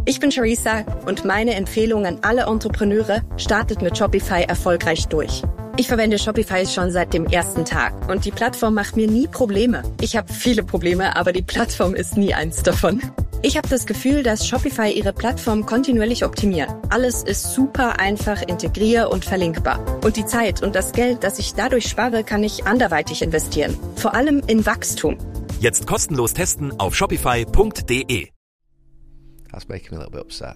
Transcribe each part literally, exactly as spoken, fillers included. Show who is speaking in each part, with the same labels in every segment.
Speaker 1: Ich bin Charissa und meine Empfehlung an alle Entrepreneure: startet mit Shopify erfolgreich durch. Ich verwende Shopify schon seit dem ersten Tag und die Plattform macht mir nie Probleme. Ich habe viele Probleme, aber die Plattform ist nie eins davon. Ich habe das Gefühl, dass Shopify ihre Plattform kontinuierlich optimiert. Alles ist super einfach, integrier- und verlinkbar. Und die Zeit und das Geld, das ich dadurch spare, kann ich anderweitig investieren. Vor allem in Wachstum.
Speaker 2: Jetzt kostenlos testen auf shopify punkt de.
Speaker 3: That's making me a little bit upset.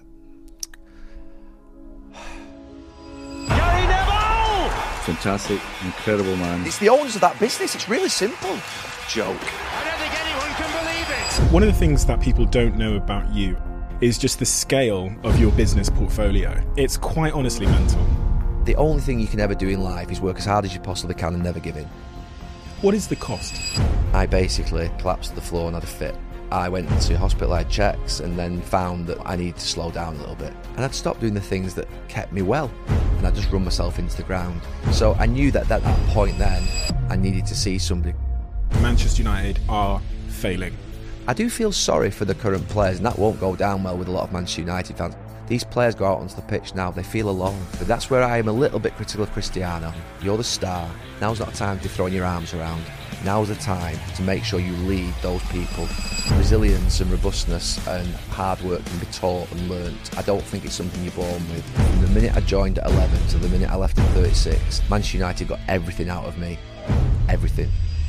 Speaker 4: Gary Neville!
Speaker 5: Fantastic, incredible man.
Speaker 6: It's the owners of that business. It's really simple. Joke.
Speaker 4: I don't think anyone can believe it.
Speaker 7: One of the things that people don't know about you is just the scale of your business portfolio. It's quite honestly mental.
Speaker 3: The only thing you can ever do in life is work as hard as you possibly can and never give in.
Speaker 7: What is the cost?
Speaker 3: I basically collapsed to the floor and had a fit. I went to hospital, I had checks, and then found that I needed to slow down a little bit. And I'd stopped doing the things that kept me well, and I'd just run myself into the ground. So I knew that at that point then, I needed to see somebody.
Speaker 7: Manchester United are failing.
Speaker 3: I do feel sorry for the current players, and that won't go down well with a lot of Manchester United fans. These players go out onto the pitch now, they feel alone. But that's where I am a little bit critical of Cristiano. You're the star. Now's not the time to be throwing your arms around. Now's the time to make sure you lead those people. Resilience and robustness and hard work can be taught and learnt. I don't think it's something you're born with. From the minute I joined at eleven to the minute I left at thirty-six, Manchester United got everything out of me. Everything.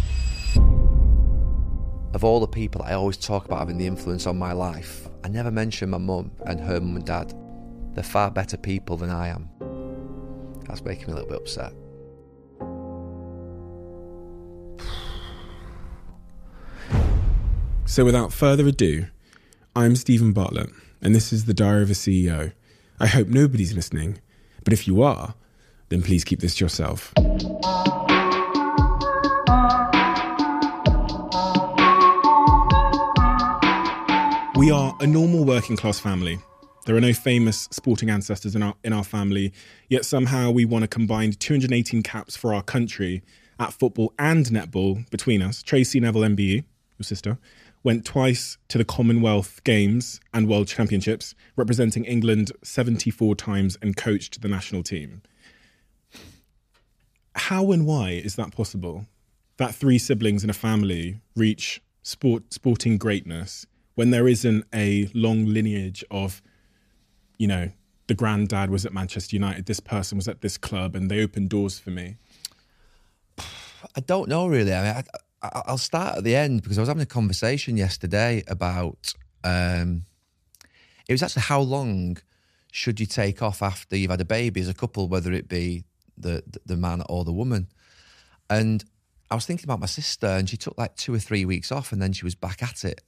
Speaker 3: Of all the people I always talk about having the influence on my life, I never mention my mum and her mum and dad. They're far better people than I am. That's making me a little bit upset.
Speaker 7: So without further ado, I'm Stephen Bartlett, and this is the Diary of a C E O. I hope nobody's listening, but if you are, then please keep this to yourself. We are a normal working class family. There are no famous sporting ancestors in our in our family, yet somehow we won a combined two hundred eighteen caps for our country at football and netball between us. Tracy Neville M B E, your sister, went twice to the Commonwealth Games and World Championships, representing England seventy-four times and coached the national team. How and why is that possible? That three siblings in a family reach sport sporting greatness when there isn't a long lineage of, you know, the granddad was at Manchester United, this person was at this club, and they opened doors for me?
Speaker 3: I don't know, really. I mean, I, I, I'll start at the end, because I was having a conversation yesterday about, um, it was actually how long should you take off after you've had a baby as a couple, whether it be the, the man or the woman. And I was thinking about my sister, and she took like two or three weeks off, and then she was back at it.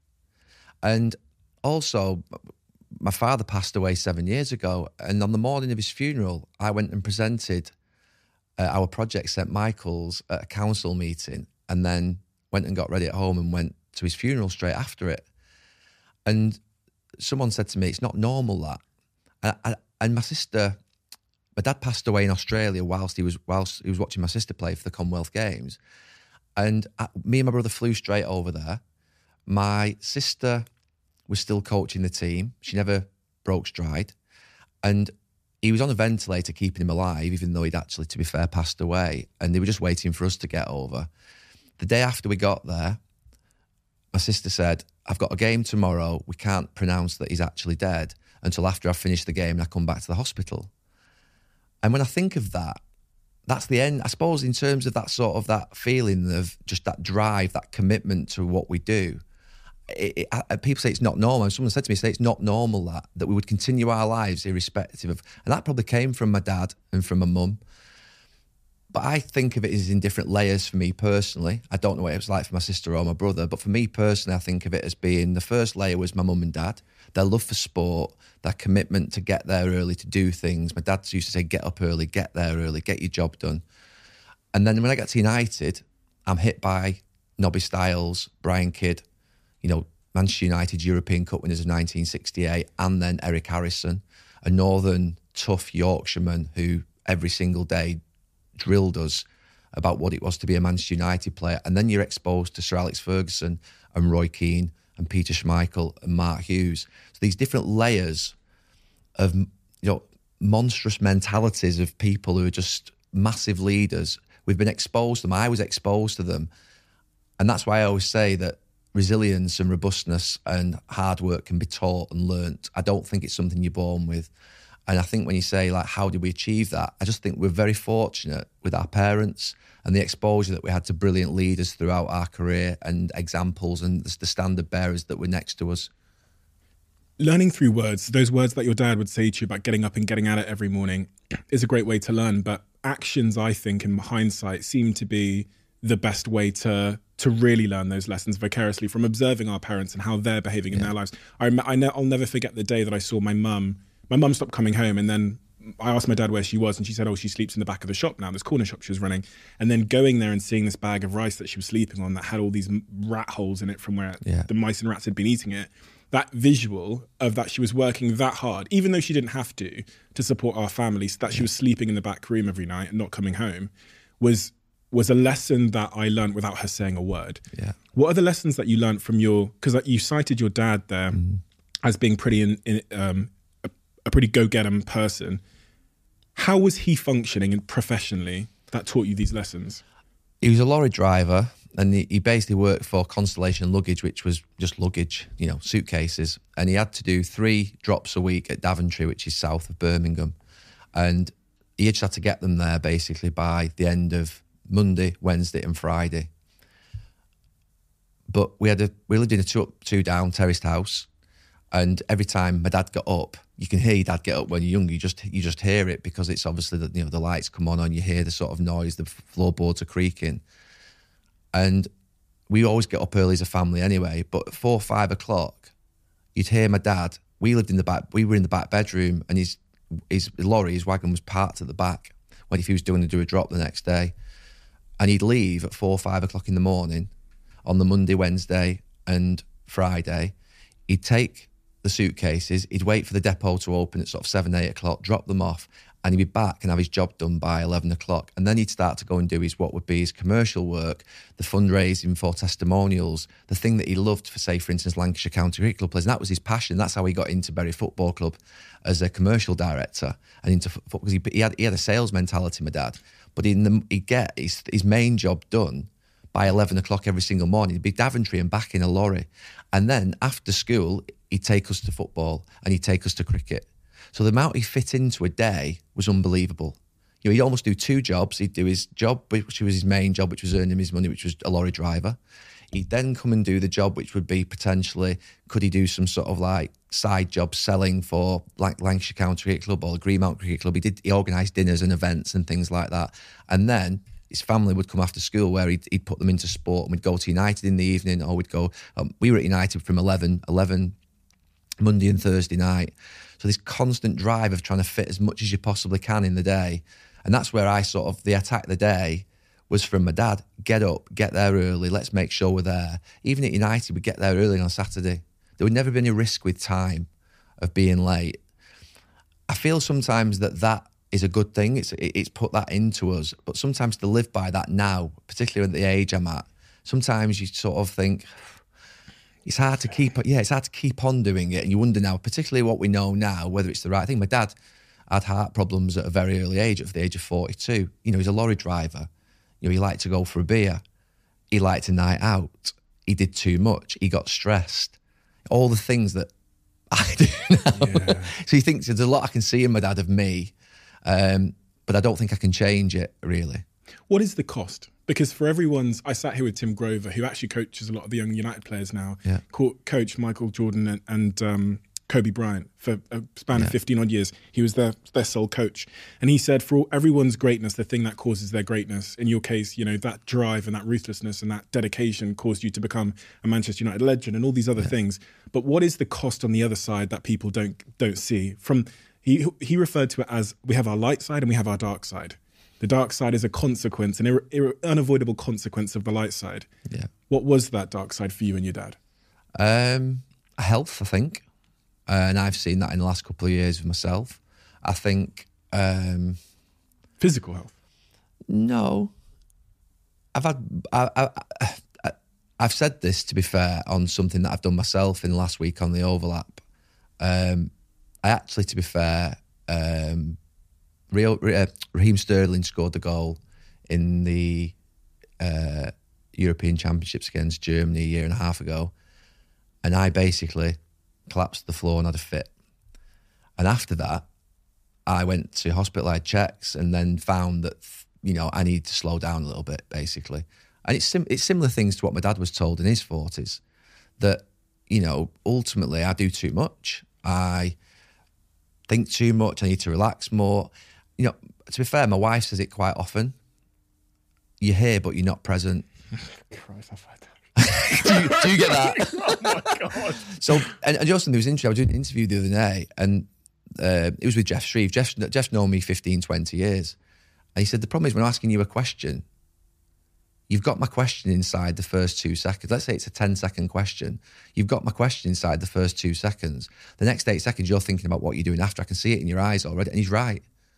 Speaker 3: And also, my father passed away seven years ago, and on the morning of his funeral, I went and presented uh, our project, Saint Michael's, at a council meeting, and then went and got ready at home and went to his funeral straight after it. And someone said to me, it's not normal, that. And, I, and my sister, my dad passed away in Australia whilst he was whilst he was watching my sister play for the Commonwealth Games. And I, me and my brother flew straight over there. My sister was still coaching the team. She never broke stride. And he was on a ventilator keeping him alive, even though he'd actually, to be fair, passed away. And they were just waiting for us to get over. The day after we got there, my sister said, I've got a game tomorrow. We can't pronounce that he's actually dead until after I've finished the game and I come back to the hospital. And when I think of that, that's the end, I suppose, in terms of that sort of that feeling of just that drive, that commitment to what we do. It, it, people say it's not normal. Someone said to me, say it's not normal that that we would continue our lives irrespective of, and that probably came from my dad and from my mum. But I think of it as in different layers for me personally. I don't know what it was like for my sister or my brother, but for me personally, I think of it as being the first layer was my mum and dad, their love for sport, their commitment to get there early, to do things. My dad used to say, get up early, get there early, get your job done. And then when I got to United, I'm hit by Nobby Stiles, Brian Kidd, you know, Manchester United European Cup winners of nineteen sixty-eight, and then Eric Harrison, a northern tough Yorkshireman who every single day drilled us about what it was to be a Manchester United player. And then you're exposed to Sir Alex Ferguson and Roy Keane and Peter Schmeichel and Mark Hughes. So these different layers of, you know, monstrous mentalities of people who are just massive leaders. We've been exposed to them. I was exposed to them. And that's why I always say that resilience and robustness and hard work can be taught and learnt. I don't think it's something you're born with. And I think when you say, like, how did we achieve that? I just think we're very fortunate with our parents and the exposure that we had to brilliant leaders throughout our career and examples and the standard bearers that were next to us.
Speaker 7: Learning through words, those words that your dad would say to you about getting up and getting at it every morning, is a great way to learn. But actions, I think, in hindsight, seem to be the best way to to really learn those lessons vicariously from observing our parents and how they're behaving in
Speaker 3: Yeah.
Speaker 7: their lives. I, I ne- I'll never forget the day that I saw my mum. My mum stopped coming home, and then I asked my dad where she was, and she said, oh, she sleeps in the back of the shop now, this corner shop she was running. And then going there and seeing this bag of rice that she was sleeping on that had all these rat holes in it from where
Speaker 3: Yeah.
Speaker 7: the mice and rats had been eating it, that visual of that she was working that hard, even though she didn't have to, to support our family, so that she was sleeping in the back room every night and not coming home, was was a lesson that I learned without her saying a word.
Speaker 3: Yeah.
Speaker 7: What are the lessons that you learned from your, because you cited your dad there
Speaker 3: Mm.
Speaker 7: as being pretty in, in um, a, a pretty go-getter person. How was he functioning and professionally that taught you these lessons?
Speaker 3: He was a lorry driver, and he, he basically worked for Constellation Luggage, which was just luggage, you know, suitcases. And he had to do three drops a week at Daventry, which is south of Birmingham. And he just had to get them there basically by the end of Monday, Wednesday and Friday. But we had a we lived in a two up, two down terraced house, and every time my dad got up, you can hear your dad get up when you're young. You just you just hear it because it's obviously that, you know, the lights come on and you hear the sort of noise, the floorboards are creaking. And we always get up early as a family anyway. But at four, five o'clock, you'd hear my dad. We lived in the back. We were in the back bedroom, and his his lorry, his wagon was parked at the back. When if he was doing to do a drop the next day, and he'd leave at four, five o'clock in the morning on the Monday, Wednesday, and Friday. He'd take the suitcases. He'd wait for the depot to open at sort of seven, eight o'clock, drop them off, and he'd be back and have his job done by eleven o'clock. And then he'd start to go and do his, what would be his commercial work, the fundraising for testimonials, the thing that he loved for, say, for instance, Lancashire County Cricket Club players. And that was his passion. That's how he got into Bury Football Club as a commercial director and into football, because he, he, had, he had a sales mentality, my dad. But in the, he'd get his, his main job done by eleven o'clock every single morning. He'd be Daventry and back in a lorry. And then after school, he'd take us to football and he'd take us to cricket. So the amount he fit into a day was unbelievable. You know, he'd almost do two jobs. He'd do his job, which was his main job, which was earning him his money, which was a lorry driver. He'd then come and do the job, which would be potentially, could he do some sort of like side job selling for like Lancashire County Cricket Club or the Greenmount Cricket Club. He did, he organised dinners and events and things like that. And then his family would come after school where he'd, he'd put them into sport, and we'd go to United in the evening, or we'd go, um, we were at United from eleven, eleven Monday and Thursday night. So this constant drive of trying to fit as much as you possibly can in the day. And that's where I sort of, the attack of the day was from my dad. Get up, get there early, let's make sure we're there. Even at United, we'd get there early on Saturday. There would never be any risk with time of being late. I feel sometimes that that is a good thing. It's it's put that into us. But sometimes to live by that now, particularly at the age I'm at, sometimes you sort of think, it's hard to keep, yeah, it's hard to keep on doing it. And you wonder now, particularly what we know now, whether it's the right thing. My dad had heart problems at a very early age, at the age of forty-two. You know, he's a lorry driver. You know, he liked to go for a beer. He liked a night out. He did too much. He got stressed. All the things that I do now. Yeah. So he thinks there's a lot I can see in my dad of me, um, but I don't think I can change it, really.
Speaker 7: What is the cost? Because for everyone's, I sat here with Tim Grover, who actually coaches a lot of the young United players now,
Speaker 3: yeah.
Speaker 7: Co- coached Michael Jordan and, and um, Kobe Bryant for a span
Speaker 3: yeah.
Speaker 7: of fifteen odd years. He was their, their sole coach. And he said for all, everyone's greatness, the thing that causes their greatness, in your case, you know, that drive and that ruthlessness and that dedication caused you to become a Manchester United legend and all these other yeah. things. But what is the cost on the other side that people don't don't see? From he he referred to it as, we have our light side and we have our dark side. The dark side is a consequence, an ir- ir- unavoidable consequence of the light side.
Speaker 3: Yeah.
Speaker 7: What was that dark side for you and your dad?
Speaker 3: Um, health, I think. Uh, and I've seen that in the last couple of years with myself. I think... Um,
Speaker 7: Physical health?
Speaker 3: No. I've had... I, I, I, I've said this, to be fair, on something that I've done myself in the last week on the overlap. Um, I actually, to be fair, um, Rio, uh, Raheem Sterling scored the goal in the uh, European Championships against Germany a year and a half ago. And I basically collapsed to the floor and had a fit. And after that, I went to hospital, I had checks, and then found that, you know, I need to slow down a little bit, basically. And it's sim- it's similar things to what my dad was told in his forties, that, you know, ultimately I do too much. I think too much. I need to relax more. You know, to be fair, my wife says it quite often. You're here, but you're not present.
Speaker 7: Christ, I've heard that.
Speaker 3: do, you, do you get that?
Speaker 7: Oh my God.
Speaker 3: So, and, and Justin, there was an interview, I was doing an interview the other day, and uh, it was with Jeff Shreve. Jeff, Jeff's known me fifteen, twenty years. And he said, the problem is when I'm asking you a question, you've got my question inside the first two seconds. Let's say it's a ten second question. You've got my question inside the first two seconds. The next eight seconds, you're thinking about what you're doing after. I can see it in your eyes already. And he's right.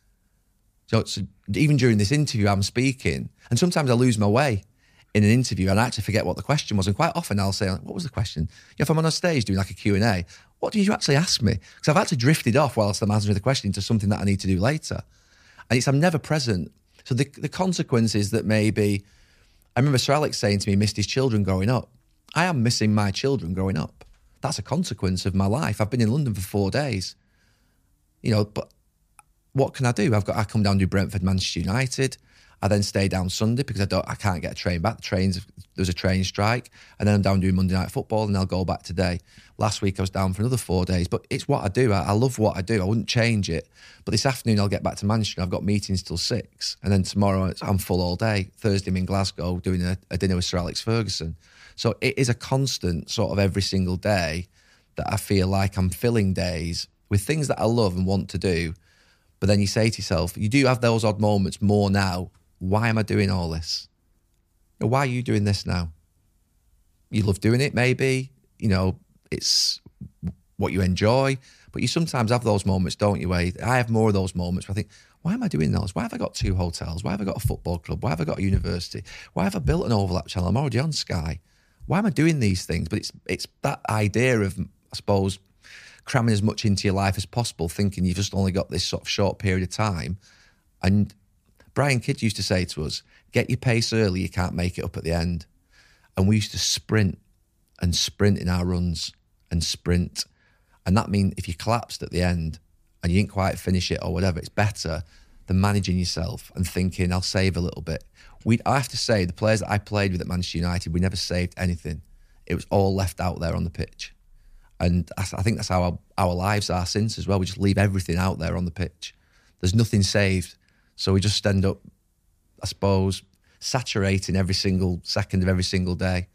Speaker 3: So, so even during this interview, I'm speaking, and sometimes I lose my way in an interview and I actually forget what the question was. And quite often I'll say, what was the question? You know, if I'm on a stage doing like a Q and A, what did you actually ask me? Because I've actually drifted off whilst I'm answering the question into something that I need to do later. And it's, I'm never present. So the, the consequence is that maybe, I remember Sir Alex saying to me, he missed his children growing up. I am missing my children growing up. That's a consequence of my life. I've been in London for four days. You know, but what can I do? I've got, I come down to do Brentford, Manchester United. I then stay down Sunday because I don't, I can't get a train back. The trains, there's a train strike. And then I'm down doing Monday Night Football and I'll go back today. Last week I was down for another four days. But it's what I do. I, I love what I do. I wouldn't change it. But this afternoon I'll get back to Manchester. I've got meetings till six. And then tomorrow I'm full all day. Thursday I'm in Glasgow doing a, a dinner with Sir Alex Ferguson. So it is a constant sort of every single day that I feel like I'm filling days with things that I love and want to do. But then you say to yourself, you do have those odd moments more now. Why am I doing all this? Why are you doing this now? You love doing it, maybe. You know, it's what you enjoy. But you sometimes have those moments, don't you? Where I have more of those moments where I think, why am I doing those? Why have I got two hotels? Why have I got a football club? Why have I got a university? Why have I built an overlap channel? I'm already on Sky. Why am I doing these things? But it's it's that idea of, I suppose, cramming as much into your life as possible, thinking you've just only got this sort of short period of time. And Brian Kidd used to say to us, get your pace early, you can't make it up at the end. And we used to sprint and sprint in our runs and sprint. And that means if you collapsed at the end and you didn't quite finish it or whatever, it's better than managing yourself and thinking, I'll save a little bit. We, I have to say, the players that I played with at Manchester United, we never saved anything. It was all left out there on the pitch. And I, I think that's how our, our lives are since as well. We just leave everything out there on the pitch. There's nothing saved. So we just end up, I suppose, saturating every single second of every single day.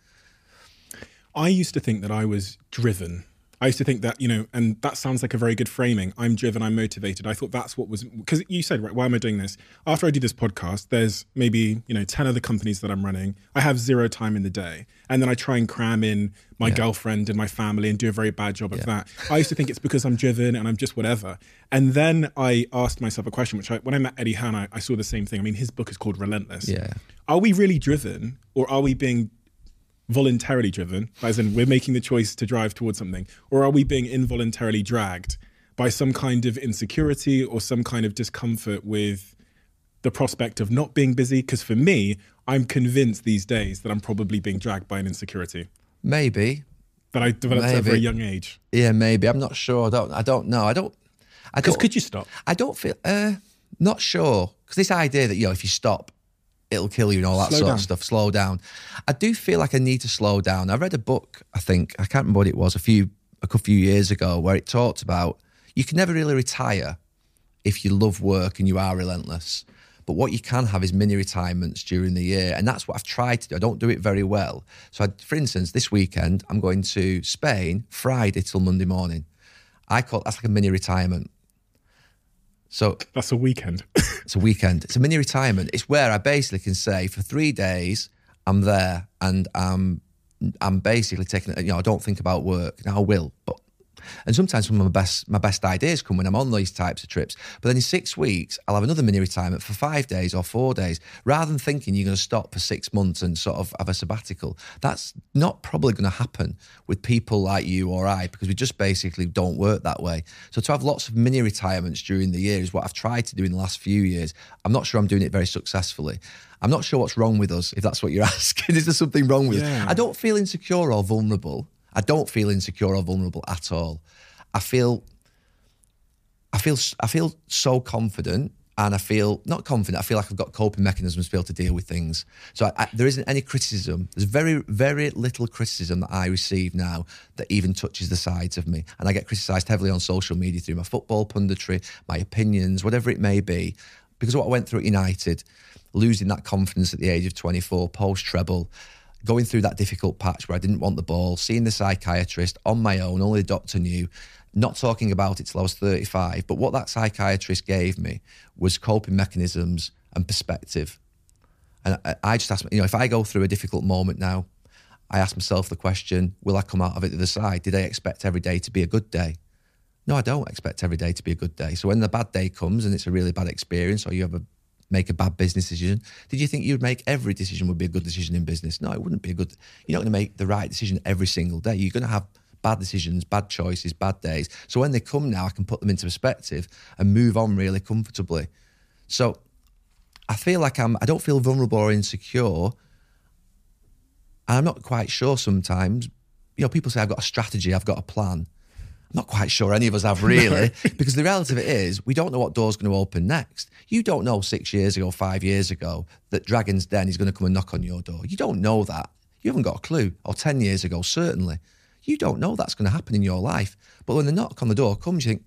Speaker 7: I used to think that I was driven. I used to think that, you know, and that sounds like a very good framing. I'm driven, I'm motivated. I thought that's what was, because you said, right, why am I doing this? After I do this podcast, there's maybe, you know, ten other companies that I'm running. I have zero time in the day. And then I try and cram in my yeah. girlfriend and my family and do a very bad job at yeah. that. I used to think it's because I'm driven and I'm just whatever. And then I asked myself a question, which I, when I met Eddie Hearn, I, I saw the same thing. I mean, his book is called Relentless.
Speaker 3: Yeah.
Speaker 7: Are we really driven, or are we being voluntarily driven, as in we're making the choice to drive towards something, or are we being involuntarily dragged by some kind of insecurity or some kind of discomfort with the prospect of not being busy? Because for me, I'm convinced these days that I'm probably being dragged by an insecurity.
Speaker 3: Maybe.
Speaker 7: That I developed maybe. At a very young age.
Speaker 3: Yeah, maybe. I'm not sure. I don't, I don't know. I don't...
Speaker 7: Because could you stop?
Speaker 3: I don't feel... Uh, not sure. Because this idea that, you know, if you stop, it'll kill you and all that slow sort down. Of stuff, slow down. I do feel like I need to slow down. I read a book, I think, I can't remember what it was, a few a couple few years ago, where it talked about you can never really retire if you love work and you are relentless. But what you can have is mini retirements during the year. And that's what I've tried to do. I don't do it very well. So I, for instance, this weekend, I'm going to Spain, Friday till Monday morning. I call that's like a mini retirement. So
Speaker 7: that's a weekend.
Speaker 3: It's a weekend. It's a mini retirement. It's where I basically can say for three days I'm there and I'm I'm basically taking it. You know, I don't think about work. Now I will, but And sometimes some of my best my best ideas come when I'm on these types of trips. But then in six weeks, I'll have another mini retirement for five days or four days, rather than thinking you're going to stop for six months and sort of have a sabbatical. That's not probably going to happen with people like you or I, because we just basically don't work that way. So to have lots of mini retirements during the year is what I've tried to do in the last few years. I'm not sure I'm doing it very successfully. I'm not sure what's wrong with us, if that's what you're asking. Is there something wrong with
Speaker 7: yeah.
Speaker 3: us? I don't feel insecure or vulnerable. I don't feel insecure or vulnerable at all. I feel, I feel, I feel so confident, and I feel not confident. I feel like I've got coping mechanisms to be able to deal with things. So I, I, there isn't any criticism. There's very, very little criticism that I receive now that even touches the sides of me. And I get criticised heavily on social media through my football punditry, my opinions, whatever it may be, because of what I went through at United, losing that confidence at the age of twenty-four, post treble. Going through that difficult patch where I didn't want the ball, seeing the psychiatrist on my own, only the doctor knew, not talking about it till I was thirty-five. But what that psychiatrist gave me was coping mechanisms and perspective. And I, I just asked, you know, if I go through a difficult moment now, I ask myself the question, will I come out of it the other side? Did I expect every day to be a good day? No, I don't expect every day to be a good day. So when the bad day comes and it's a really bad experience, or you have a make a bad business decision, did you think you'd make every decision would be a good decision in business? No, it wouldn't be a good. You're not going to make the right decision every single day. You're going to have bad decisions, bad choices, bad days. So when they come now, I can put them into perspective and move on really comfortably. So I feel like I'm, I don't feel vulnerable or insecure. And I'm not quite sure sometimes. You know, people say I've got a strategy, I've got a plan. I'm not quite sure any of us have really, no. Because the reality of it is we don't know what door's going to open next. You don't know six years ago, five years ago that Dragon's Den is going to come and knock on your door. You don't know that. You haven't got a clue. Or ten years ago, certainly. You don't know that's going to happen in your life. But when the knock on the door comes, you think,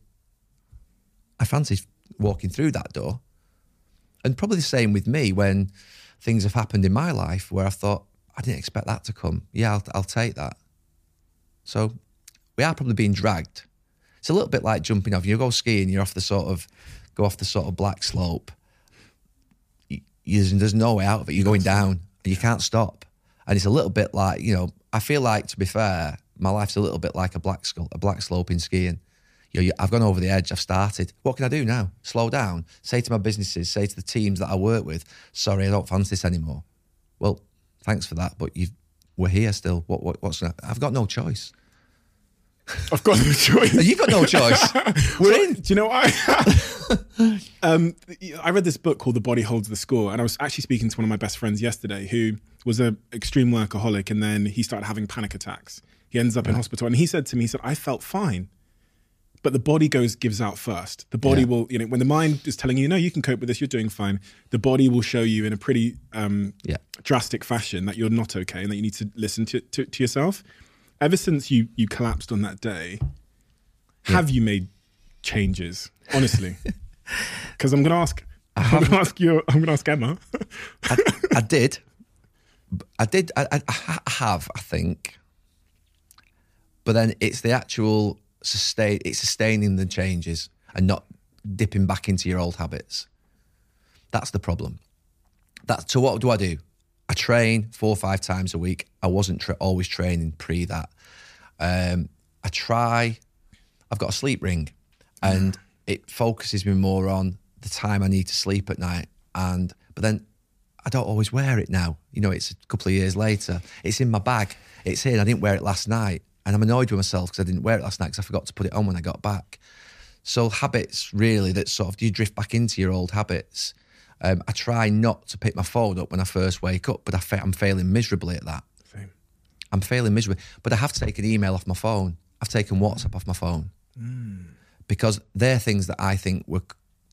Speaker 3: I fancy walking through that door. And probably the same with me when things have happened in my life where I thought, I didn't expect that to come. Yeah, I'll, I'll take that. So we are probably being dragged. It's a little bit like jumping off. You go skiing, you're off the sort of, go off the sort of black slope. You, you, there's no way out of it. You're going down and you can't stop. And it's a little bit like, you know, I feel like, to be fair, my life's a little bit like a black skull, a black slope in skiing. You know, you, I've gone over the edge, I've started. What can I do now? Slow down. Say to my businesses, say to the teams that I work with, sorry, I don't fancy this anymore. Well, thanks for that, but you've, we're here still. What, what, what's that? I've got no choice.
Speaker 7: I've got no choice.
Speaker 3: You've got no choice. We're in.
Speaker 7: Do you know what I... um, I read this book called The Body Holds the Score, and I was actually speaking to one of my best friends yesterday who was an extreme workaholic, and then he started having panic attacks. He ends up right. in hospital, and he said to me, he said, I felt fine, but the body goes gives out first. The body yeah. will, you know, when the mind is telling you, no, you can cope with this, you're doing fine, the body will show you in a pretty um, yeah. drastic fashion that you're not okay and that you need to listen to, to, to yourself. Ever since you you collapsed on that day, yeah. have you made changes? Honestly, because I'm going to ask. I'm going to ask you. I'm going to ask Emma.
Speaker 3: I, I did. I did. I, I, I have. I think. But then it's the actual sustain. It's sustaining the changes and not dipping back into your old habits. That's the problem. That's so. What do I do? I train four or five times a week. I wasn't tra- always training pre that. Um, I try, I've got a sleep ring and it focuses me more on the time I need to sleep at night. And, but then I don't always wear it now. You know, it's a couple of years later. It's in my bag. It's here. I didn't wear it last night. And I'm annoyed with myself because I didn't wear it last night because I forgot to put it on when I got back. So habits really that sort of, you drift back into your old habits. Um, I try not to pick my phone up when I first wake up, but I fa- I'm failing miserably at that.
Speaker 7: Same.
Speaker 3: I'm failing miserably. But I have to take an email off my phone. I've taken WhatsApp off my phone. Mm. Because they're things that I think were...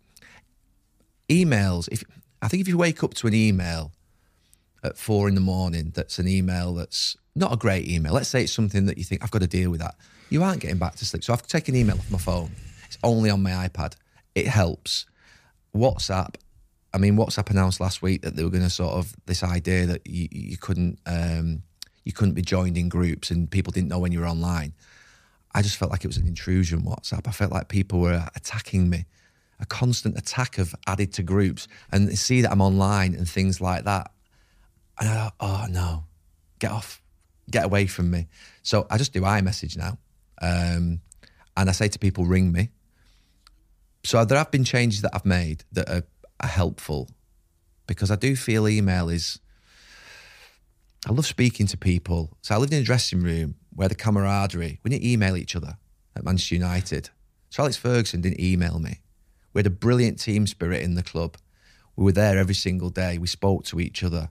Speaker 3: Emails, if I think if you wake up to an email at four in the morning, that's an email that's not a great email. Let's say it's something that you think, I've got to deal with that. You aren't getting back to sleep. So I've taken an email off my phone. It's only on my iPad. It helps. WhatsApp... I mean, WhatsApp announced last week that they were going to sort of this idea that you, you couldn't um, you couldn't be joined in groups and people didn't know when you were online. I just felt like it was an intrusion, WhatsApp. I felt like people were attacking me, a constant attack of added to groups, and they see that I'm online and things like that. And I thought, oh no, get off, get away from me. So I just do iMessage now. Um, and I say to people, ring me. So there have been changes that I've made that are, are helpful, because I do feel email is, I love speaking to people. So I lived in a dressing room where the camaraderie, we didn't email each other at Manchester United. So Alex Ferguson didn't email me. We had a brilliant team spirit in the club. We were there every single day. We spoke to each other.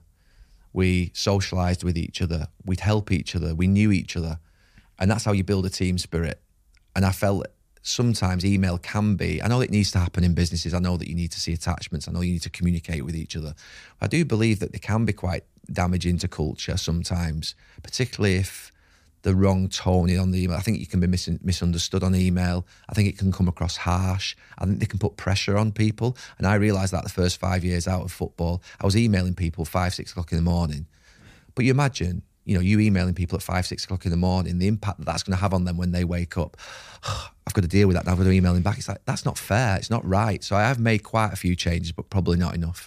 Speaker 3: We socialised with each other. We'd help each other. We knew each other. And that's how you build a team spirit. And I felt sometimes email can be, I know it needs to happen in businesses. I know that you need to see attachments. I know you need to communicate with each other. I do believe that they can be quite damaging to culture sometimes, particularly if the wrong tone on the email. I think you can be mis- misunderstood on email. I think it can come across harsh. I think they can put pressure on people. And I realised that the first five years out of football, I was emailing people five, six o'clock in the morning. But you imagine, you know, you emailing people at five, six o'clock in the morning, the impact that that's going to have on them when they wake up. I've got to deal with that now. I've got to email them back. It's like, that's not fair. It's not right. So I have made quite a few changes, but probably not enough.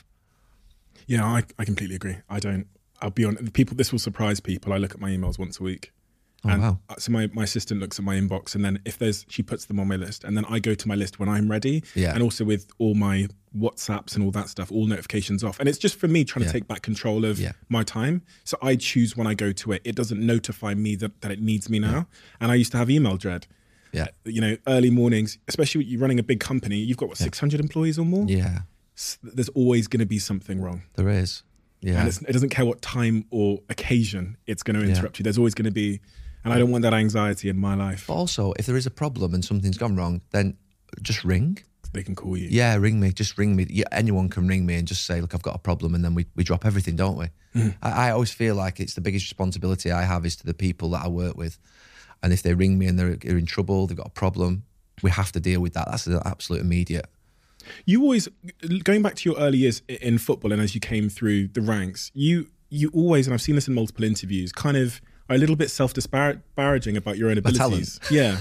Speaker 7: Yeah, I, I completely agree. I don't, I'll be honest, people, this will surprise people. I look at my emails once a week.
Speaker 3: Oh,
Speaker 7: and
Speaker 3: wow.
Speaker 7: So my, my assistant looks at my inbox, and then if there's, she puts them on my list, and then I go to my list when I'm ready.
Speaker 3: Yeah.
Speaker 7: And also with all my WhatsApps and all that stuff, all notifications off. And it's just for me trying
Speaker 3: Yeah.
Speaker 7: to take back control of
Speaker 3: Yeah.
Speaker 7: my time. So I choose when I go to it. It doesn't notify me that, that it needs me now. Yeah. And I used to have email dread.
Speaker 3: Yeah.
Speaker 7: You know, early mornings, especially when you're running a big company, you've got what, six hundred employees or more?
Speaker 3: Yeah.
Speaker 7: There's always going to be something wrong.
Speaker 3: There is. Yeah.
Speaker 7: And it's, it doesn't care what time or occasion it's going to interrupt
Speaker 3: Yeah.
Speaker 7: you. There's always going to be, and I don't want that anxiety in my life.
Speaker 3: But also, if there is a problem and something's gone wrong, then just ring.
Speaker 7: They can call you.
Speaker 3: Yeah, ring me. Just ring me. Yeah, anyone can ring me and just say, look, I've got a problem, and then we, we drop everything, don't we? Mm. I, I always feel like it's the biggest responsibility I have is to the people that I work with. And if they ring me and they're, they're in trouble, they've got a problem, we have to deal with that. That's an absolute immediate.
Speaker 7: You always, going back to your early years in football and as you came through the ranks, you you always, and I've seen this in multiple interviews, kind of are a little bit self-disparaging about your own abilities. Yeah.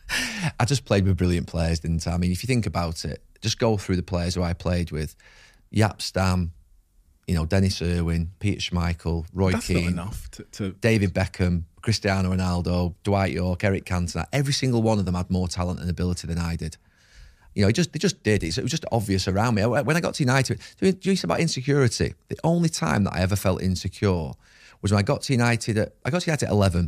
Speaker 3: I just played with brilliant players, didn't I? I mean, if you think about it, just go through the players who I played with. Jaap Stam, you know, Dennis Irwin, Peter Schmeichel, Roy
Speaker 7: That's
Speaker 3: Keane,
Speaker 7: not enough to, to...
Speaker 3: David Beckham, Cristiano Ronaldo, Dwight York, Eric Cantona. Every single one of them had more talent and ability than I did. You know, it just, they just did. It was just obvious around me. When I got to United, do you say about insecurity? The only time that I ever felt insecure was when I got to United at, I got to United at eleven,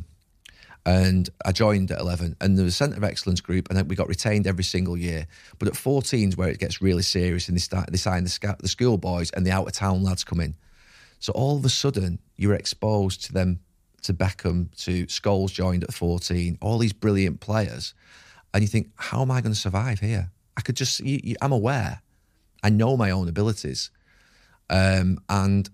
Speaker 3: and I joined at eleven, and there was a Centre of Excellence group, and we got retained every single year. But at fourteen is where it gets really serious, and they start, they sign the, sc- the schoolboys and the out-of-town lads come in. So all of a sudden, you're exposed to them, to Beckham, to Scholes joined at fourteen, all these brilliant players, and you think, how am I going to survive here? I could just, you, you, I'm aware. I know my own abilities. Um, and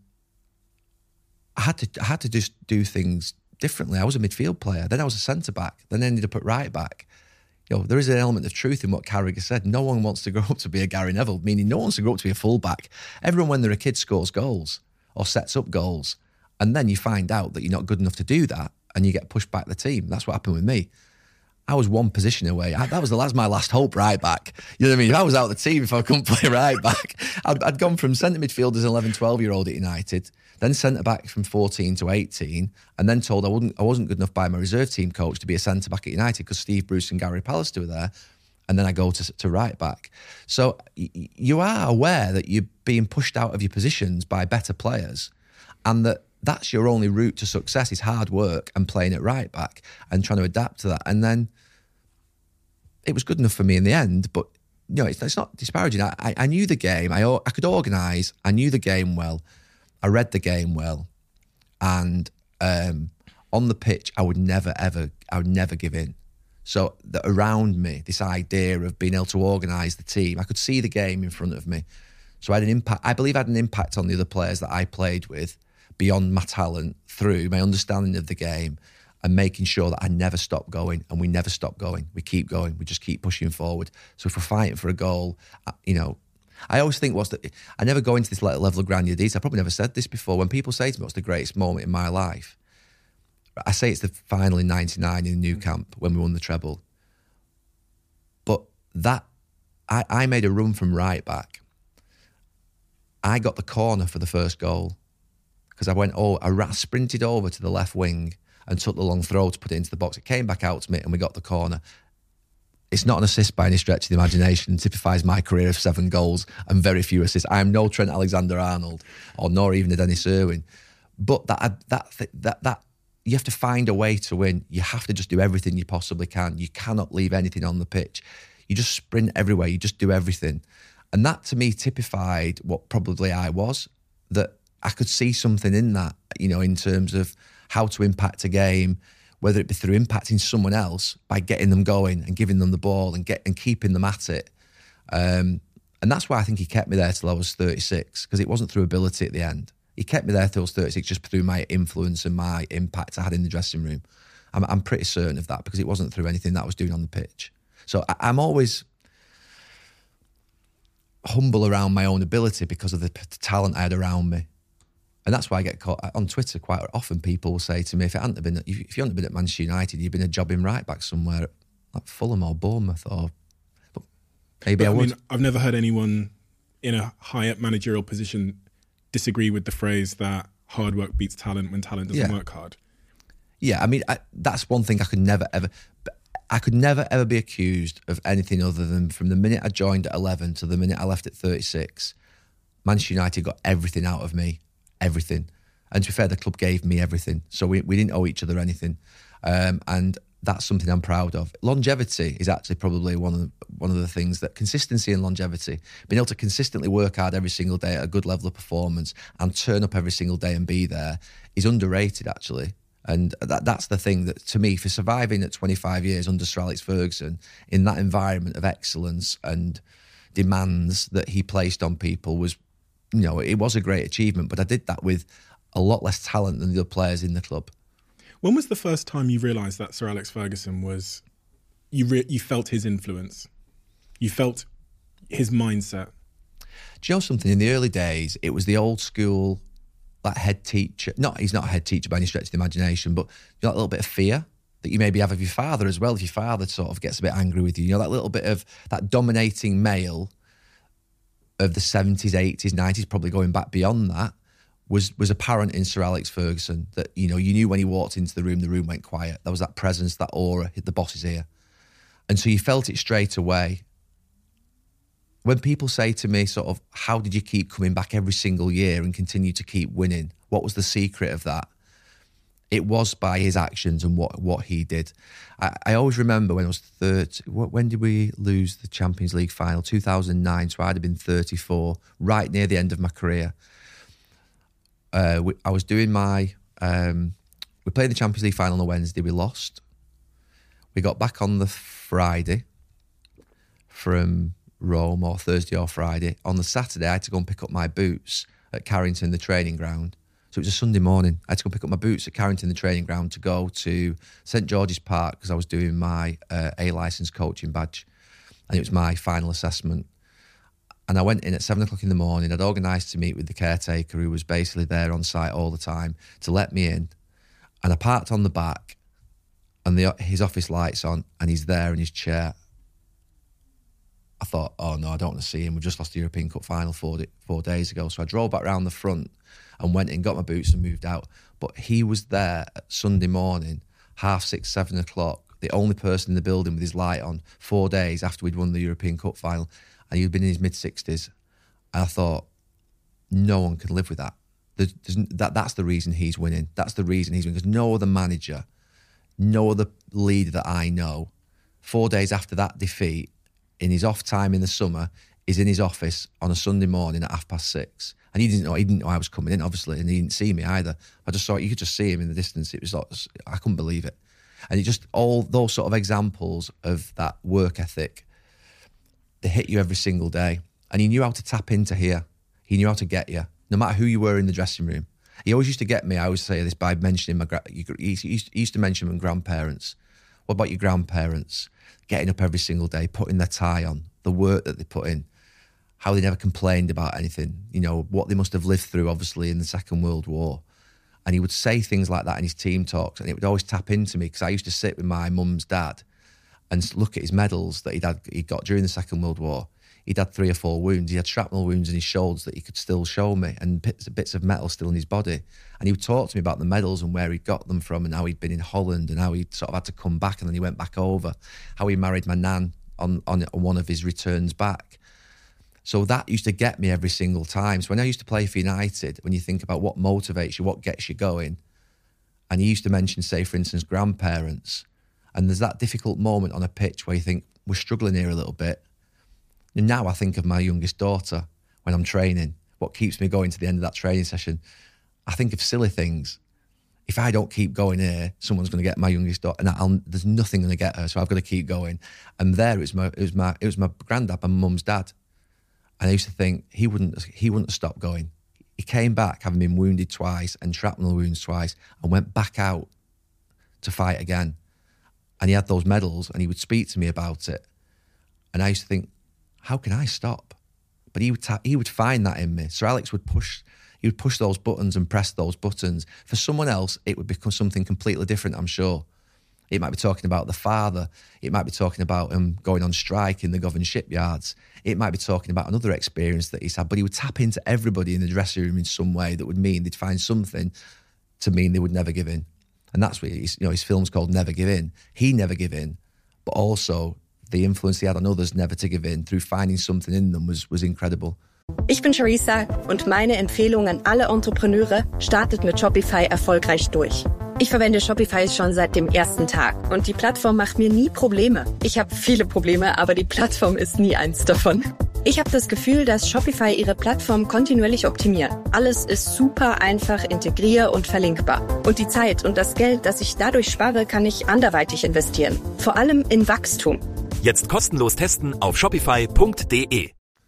Speaker 3: I had to I had to just do things differently. I was a midfield player. Then I was a centre-back. Then I ended up at right-back. You know, there is an element of truth in what Carragher said. No one wants to grow up to be a Gary Neville, meaning no one wants to grow up to be a full-back. Everyone, when they're a kid, scores goals or sets up goals. And then you find out that you're not good enough to do that and you get pushed back the team. That's what happened with me. I was one position away. I, that was the last, my last hope, right back. You know what I mean? If I was out of the team, if I couldn't play right back, I'd, I'd gone from centre midfield as an eleven, twelve-year-old at United, then centre back from fourteen to eighteen, and then told I wouldn't, I wasn't good enough by my reserve team coach to be a centre back at United because Steve Bruce and Gary Pallister were there, and then I go to, to right back. So y- you are aware that you're being pushed out of your positions by better players, and that that's your only route to success is hard work and playing at right back and trying to adapt to that. And then it was good enough for me in the end, but you know, it's, it's not disparaging. I, I, I knew the game. I, I could organise. I knew the game well. I read the game well. And um, on the pitch, I would never, ever, I would never give in. So that around me, this idea of being able to organise the team, I could see the game in front of me. So I had an impact. I believe I had an impact on the other players that I played with beyond my talent through my understanding of the game and making sure that I never stop going, and we never stop going. We keep going. We just keep pushing forward. So if we're fighting for a goal, you know, I always think what's the, I never go into this level of granular detail. I probably never said this before. When people say to me, what's the greatest moment in my life? I say it's the final in ninety-nine in Nou Camp when we won the treble. But that, I, I made a run from right back. I got the corner for the first goal because I went, oh, I ran, sprinted over to the left wing and took the long throw to put it into the box. It came back out to me and we got the corner. it's not an assist by any stretch of the imagination. It typifies my career of seven goals and very few assists. I am no Trent Alexander-Arnold, or nor even a Dennis Irwin. But that that that that you have to find a way to win. You have to just do everything you possibly can. You cannot leave anything on the pitch. You just sprint everywhere. You just do everything. And that, to me, typified what probably I was, that I could see something in that, you know, in terms of how to impact a game, whether it be through impacting someone else by getting them going and giving them the ball and get and keeping them at it. Um, and that's why I think he kept me there till I was thirty-six, because it wasn't through ability at the end. He kept me there till I was thirty-six just through my influence and my impact I had in the dressing room. I'm, I'm pretty certain of that, because it wasn't through anything that I was doing on the pitch. So I, I'm always humble around my own ability because of the p- talent I had around me. And that's why I get caught on Twitter quite often. People will say to me, if it hadn't been, if you hadn't been at Manchester United, you'd been a jobbing right back somewhere like Fulham or Bournemouth, or but maybe
Speaker 7: but,
Speaker 3: I would.
Speaker 7: I mean, I've never heard anyone in a higher managerial position disagree with the phrase that hard work beats talent when talent doesn't
Speaker 3: Yeah.
Speaker 7: work hard.
Speaker 3: Yeah, I mean, I, that's one thing I could never ever, I could never ever be accused of anything other than from the minute I joined at eleven to the minute I left at thirty-six, Manchester United got everything out of me, everything. And to be fair, the club gave me everything. So we, we didn't owe each other anything. Um, and that's something I'm proud of. Longevity is actually probably one of the, one of the things that consistency and longevity, being able to consistently work hard every single day at a good level of performance and turn up every single day and be there, is underrated actually. And that that's the thing that, to me, for surviving at twenty-five years under Sir Alex Ferguson in that environment of excellence and demands that he placed on people, was, you know, it was a great achievement. But I did that with a lot less talent than the other players in the club.
Speaker 7: When was the first time you realised that Sir Alex Ferguson was, you re- you felt his influence? You felt his mindset?
Speaker 3: Do you know something? In the early days, it was the old school, that head teacher. Not, he's not a head teacher by any stretch of the imagination, but you know, that little bit of fear that you maybe have of your father as well. If your father sort of gets a bit angry with you, you know, that little bit of that dominating male of the seventies, eighties, nineties, probably going back beyond that, was was apparent in Sir Alex Ferguson. That, you know, you knew when he walked into the room, the room went quiet. There was that presence, that aura, hit the boss's ear. And so you felt it straight away. When people say to me sort of, how did you keep coming back every single year and continue to keep winning? What was the secret of that? It was by his actions and what, what he did. I, I always remember when I was thirty, when did we lose the Champions League final? two thousand nine, so I'd have been thirty-four, right near the end of my career. Uh, we, I was doing my, um, we played the Champions League final on a Wednesday, we lost. We got back on the Friday from Rome, or Thursday or Friday. On the Saturday, I had to go and pick up my boots at Carrington, the training ground. So it was a Sunday morning. I had to go pick up my boots at Carrington, the training ground, to go to St George's Park because I was doing my uh, A-licence coaching badge. And it was my final assessment. And I went in at seven o'clock in the morning. I'd organised to meet with the caretaker, who was basically there on site all the time, to let me in. And I parked on the back, and the, his office light's on, and he's there in his chair. I thought, oh no, I don't want to see him. We've just lost the European Cup final four, four days ago. So I drove back round the front and went in, got my boots and moved out. But he was there at Sunday morning, half six, seven o'clock, the only person in the building with his light on, four days after we'd won the European Cup final. And he'd been in his mid-sixties. And I thought, no one can live with that. There's, there's, that. That's the reason he's winning. That's the reason he's winning. Because no other manager, no other leader that I know, four days after that defeat, in his off time in the summer, is in his office on a Sunday morning at half past six. And he didn't know he didn't know I was coming in, obviously, and he didn't see me either. I just saw, you could just see him in the distance. It was like, I couldn't believe it. And it just, all those sort of examples of that work ethic, they hit you every single day. And he knew how to tap into here. He knew how to get you, no matter who you were in the dressing room. He always used to get me, I always say this by mentioning my, he used, he used to mention my grandparents. What about your grandparents? Getting up every single day, putting their tie on, the work that they put in, how they never complained about anything, you know, what they must have lived through, obviously, in the Second World War. And he would say things like that in his team talks, and it would always tap into me, because I used to sit with my mum's dad and look at his medals that he'd, had, he'd got during the Second World War. He'd had three or four wounds. He had shrapnel wounds in his shoulders that he could still show me, and bits, bits of metal still in his body. And he would talk to me about the medals and where he'd got them from, and how he'd been in Holland, and how he sort of had to come back, and then he went back over. How he married my nan on, on one of his returns back. So that used to get me every single time. So when I used to play for United, when you think about what motivates you, what gets you going, and he used to mention, say, for instance, grandparents, and there's that difficult moment on a pitch where you think, we're struggling here a little bit. And now I think of my youngest daughter when I'm training, what keeps me going to the end of that training session. I think of silly things. If I don't keep going here, someone's going to get my youngest daughter, and I'll, there's nothing going to get her, so I've got to keep going. And there, it was my, it was my, it was my granddad, my mum's dad, and I used to think he wouldn't, he wouldn't stop going. He came back having been wounded twice and shrapnel wounds twice, and went back out to fight again. And he had those medals, and he would speak to me about it. And I used to think, how can I stop? But he would ta- he would find that in me. Sir Alex would push. He would push those buttons and press those buttons. For someone else, it would become something completely different, I'm sure. It might be talking about the father. It might be talking about him going on strike in the Govan shipyards. It might be talking about another experience that he's had. But he would tap into everybody in the dressing room in some way that would mean they'd find something to mean they would never give in. And that's what he's, you know, his film's called Never Give In. He never give in, but also the influence he had on others never to give in through finding something in them was, was incredible.
Speaker 1: Ich bin Charissa und meine Empfehlung an alle Entrepreneure, startet mit Shopify erfolgreich durch. Ich verwende Shopify schon seit dem ersten Tag und die Plattform macht mir nie Probleme. Ich habe viele Probleme, aber die Plattform ist nie eins davon. Ich habe das Gefühl, dass Shopify ihre Plattform kontinuierlich optimiert. Alles ist super einfach, integrier- und verlinkbar. Und die Zeit und das Geld, das ich dadurch spare, kann ich anderweitig investieren. Vor allem in Wachstum.
Speaker 2: Jetzt kostenlos testen auf shopify punkt de.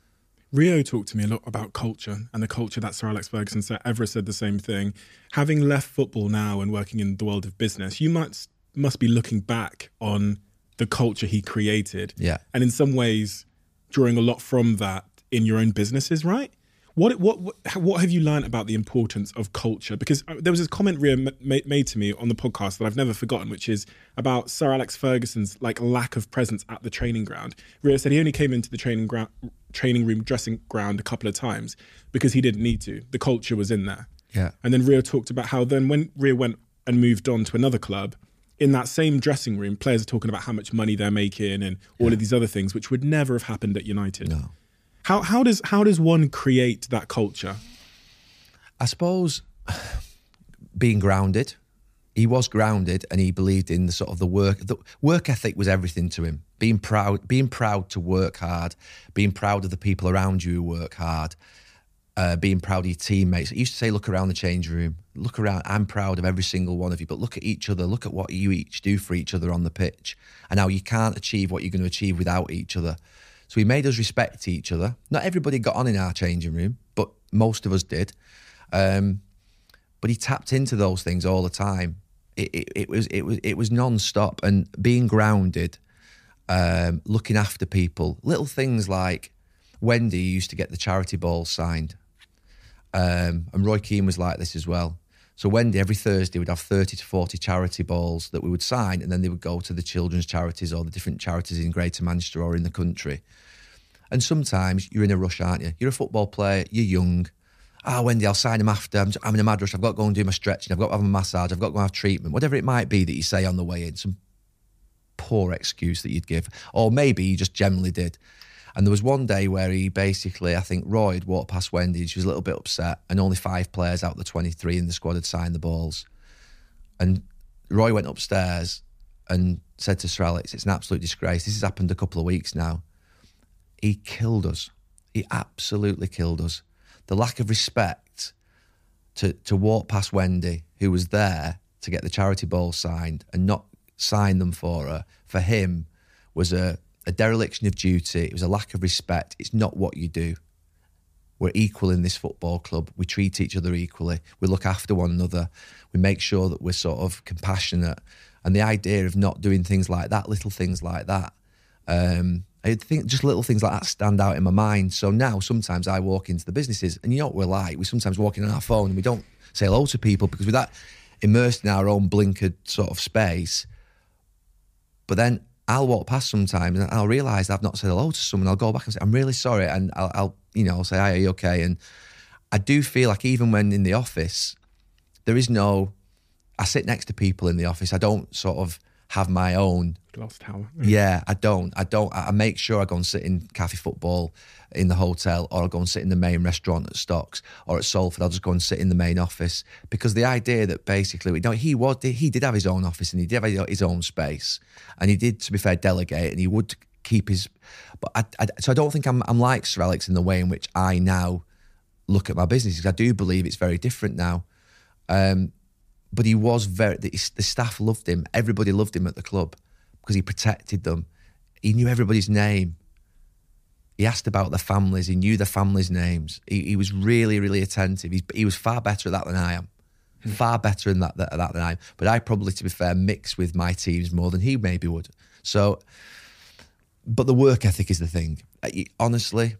Speaker 7: Rio talked to me a lot about culture and the culture that Sir Alex Ferguson said. Everest said the same thing. Having left football now and working in the world of business, you must must be looking back on the culture he created.
Speaker 3: Yeah.
Speaker 7: And in some ways, drawing a lot from that in your own businesses, right? What what what, what have you learned about the importance of culture? Because there was this comment Rio m- made to me on the podcast that I've never forgotten, which is about Sir Alex Ferguson's like lack of presence at the training ground. Rio said he only came into the training ground, training room, dressing ground a couple of times because he didn't need to. The culture was in there.
Speaker 3: Yeah.
Speaker 7: And then Rio talked about how then when Rio went and moved on to another club, in that same dressing room, players are talking about how much money they're making and all yeah. of these other things, which would never have happened at United.
Speaker 3: No.
Speaker 7: How how does how does one create that culture?
Speaker 3: I suppose being grounded. He was grounded, and he believed in the sort of the work. The work ethic was everything to him. Being proud, being proud to work hard, being proud of the people around you who work hard, uh, being proud of your teammates. He used to say, "Look around the change room. Look around. I'm proud of every single one of you, but look at each other. Look at what you each do for each other on the pitch, and how you can't achieve what you're going to achieve without each other." So he made us respect each other. Not everybody got on in our changing room, but most of us did. Um, but he tapped into those things all the time. It, it, it was it was it was non-stop, and being grounded, um, looking after people. Little things like Wendy used to get the charity balls signed, um, and Roy Keane was like this as well. So Wendy every Thursday would have thirty to forty charity balls that we would sign, and then they would go to the children's charities or the different charities in Greater Manchester or in the country. And sometimes you're in a rush, aren't you? You're a football player, you're young. Ah, oh, Wendy, I'll sign him after. I'm, I'm in a mad rush. I've got to go and do my stretching. I've got to have a massage. I've got to go and have treatment. Whatever it might be that you say on the way in, some poor excuse that you'd give. Or maybe you just generally did. And there was one day where he basically, I think Roy had walked past Wendy and she was a little bit upset, and only five players out of the twenty-three in the squad had signed the balls. And Roy went upstairs and said to Sir Alex, "It's an absolute disgrace. This has happened a couple of weeks now." He killed us. He absolutely killed us. The lack of respect to, to walk past Wendy, who was there to get the charity balls signed, and not sign them for her, for him, was a, a dereliction of duty. It was a lack of respect. It's not what you do. We're equal in this football club. We treat each other equally. We look after one another. We make sure that we're sort of compassionate. And the idea of not doing things like that, little things like that, um, I think just little things like that stand out in my mind. So now sometimes I walk into the businesses, and you know what we're like. We sometimes walk in on our phone and we don't say hello to people because we're that immersed in our own blinkered sort of space. But then I'll walk past sometimes and I'll realise I've not said hello to someone. I'll go back and say, "I'm really sorry," and I'll, I'll you know, I'll say, "Hi, are you okay?" And I do feel like even when in the office, there is no. I sit next to people in the office. I don't sort of have my own.
Speaker 7: Glass tower.
Speaker 3: Yeah, I don't. I don't. I make sure I go and sit in Cafe Football in the hotel, or I'll go and sit in the main restaurant at Stocks, or at Salford. I'll just go and sit in the main office, because the idea that basically, you know, he was he did have his own office and he did have his own space, and he did, to be fair, delegate, and he would keep his. But I, I so I don't think I'm I'm like Sir Alex in the way in which I now look at my business, because I do believe it's very different now. Um, but he was very. The, the staff loved him. Everybody loved him at the club, because he protected them. He knew everybody's name. He asked about their families. He knew their families' names. He, he was really, really attentive. He's, he was far better at that than I am. Hmm. Far better in that, that, at that than I am. But I probably, to be fair, mix with my teams more than he maybe would. So, but the work ethic is the thing. Honestly,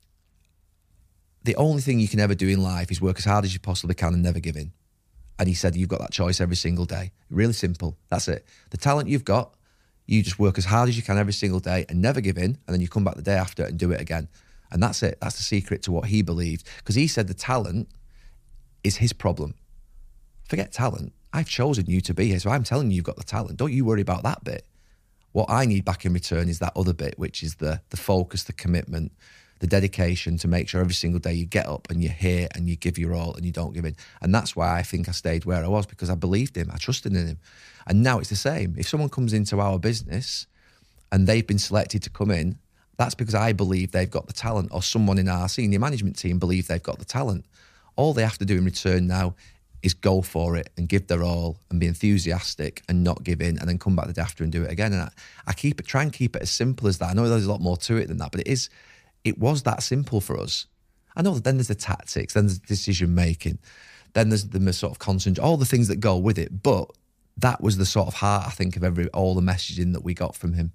Speaker 3: the only thing you can ever do in life is work as hard as you possibly can and never give in. And he said, you've got that choice every single day. Really simple. That's it. The talent you've got, you just work as hard as you can every single day and never give in, and then you come back the day after and do it again. And that's it. That's the secret to what he believed. Because he said the talent is his problem. Forget talent. I've chosen you to be here, so I'm telling you you've got the talent. Don't you worry about that bit. What I need back in return is that other bit, which is the the focus, the commitment, the dedication to make sure every single day you get up and you're here and you give your all and you don't give in. And that's why I think I stayed where I was, because I believed him. I trusted in him. And now it's the same. If someone comes into our business and they've been selected to come in, that's because I believe they've got the talent, or someone in our senior management team believe they've got the talent. All they have to do in return now is go for it and give their all and be enthusiastic and not give in, and then come back the day after and do it again. And I, I keep it, try and keep it as simple as that. I know there's a lot more to it than that, but it is, it was that simple for us. I know that then there's the tactics, then there's the decision making, then there's the sort of concentration, all the things that go with it. But that was the sort of heart, I think, of every all the messaging that we got from him.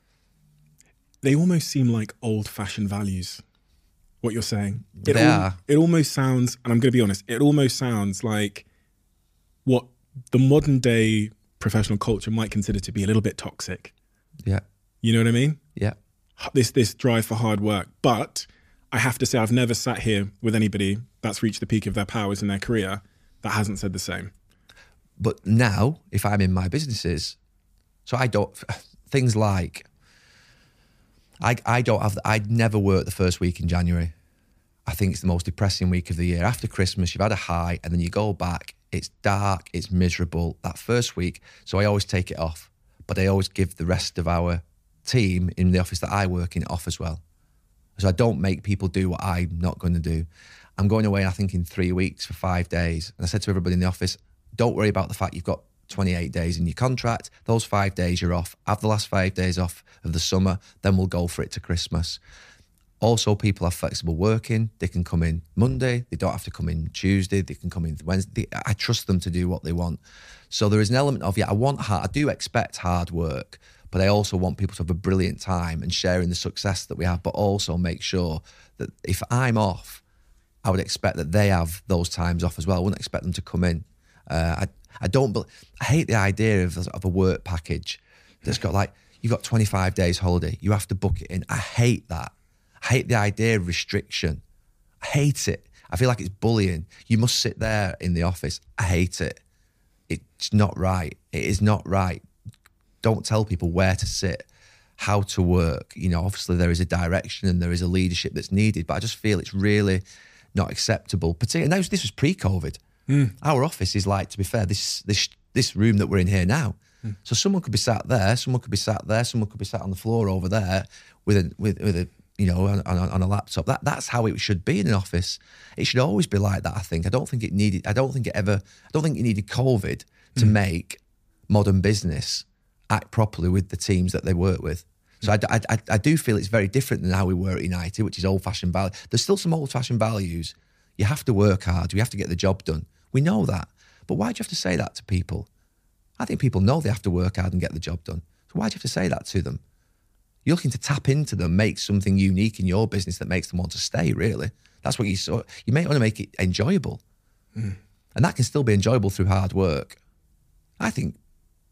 Speaker 7: They almost seem like old-fashioned values, what you're saying. It
Speaker 3: They
Speaker 7: al-
Speaker 3: are.
Speaker 7: It almost sounds, and I'm going to be honest, it almost sounds like what the modern-day professional culture might consider to be a little bit toxic.
Speaker 3: Yeah.
Speaker 7: You know what I mean?
Speaker 3: Yeah.
Speaker 7: This this drive for hard work. But I have to say, I've never sat here with anybody that's reached the peak of their powers in their career that hasn't said the same.
Speaker 3: But now, if I'm in my businesses, so I don't, things like, I I don't have, I'd never work the first week in January. I think it's the most depressing week of the year. After Christmas, you've had a high, and then you go back, it's dark, it's miserable, that first week. So I always take it off, but I always give the rest of our team in the office that I work in off as well. So I don't make people do what I'm not going to do. I'm going away, I think, in three weeks for five days. And I said to everybody in the office, don't worry about the fact you've got twenty-eight days in your contract. Those five days you're off. Have the last five days off of the summer, then we'll go for it to Christmas. Also, people have flexible working. They can come in Monday. They don't have to come in Tuesday. They can come in Wednesday. I trust them to do what they want. So there is an element of, yeah, I want hard, I do expect hard work, but I also want people to have a brilliant time and sharing the success that we have, but also make sure that if I'm off, I would expect that they have those times off as well. I wouldn't expect them to come in. Uh, I I don't. I hate the idea of of a work package that's got like, you've got twenty-five days holiday. You have to book it in. I hate that. I hate the idea of restriction. I hate it. I feel like it's bullying. You must sit there in the office. I hate it. It's not right. It is not right. Don't tell people where to sit, how to work. You know, obviously there is a direction and there is a leadership that's needed, but I just feel it's really not acceptable. Particularly, now this was pre-COVID. Mm. Our office is like, to be fair, this this this room that we're in here now. Mm. So someone could be sat there, someone could be sat there, someone could be sat on the floor over there with a with with a you know on, on, on a laptop. That that's how it should be in an office. It should always be like that. I think. I don't think it needed. I don't think it ever. I don't think it needed COVID to mm. make modern business act properly with the teams that they work with. So I, I, I do feel it's very different than how we were at United, which is old-fashioned value. There's still some old-fashioned values. You have to work hard. You have to get the job done. We know that. But why do you have to say that to people? I think people know they have to work hard and get the job done. So why do you have to say that to them? You're looking to tap into them, make something unique in your business that makes them want to stay, really. That's what you saw. You may want to make it enjoyable. Mm. And that can still be enjoyable through hard work. I think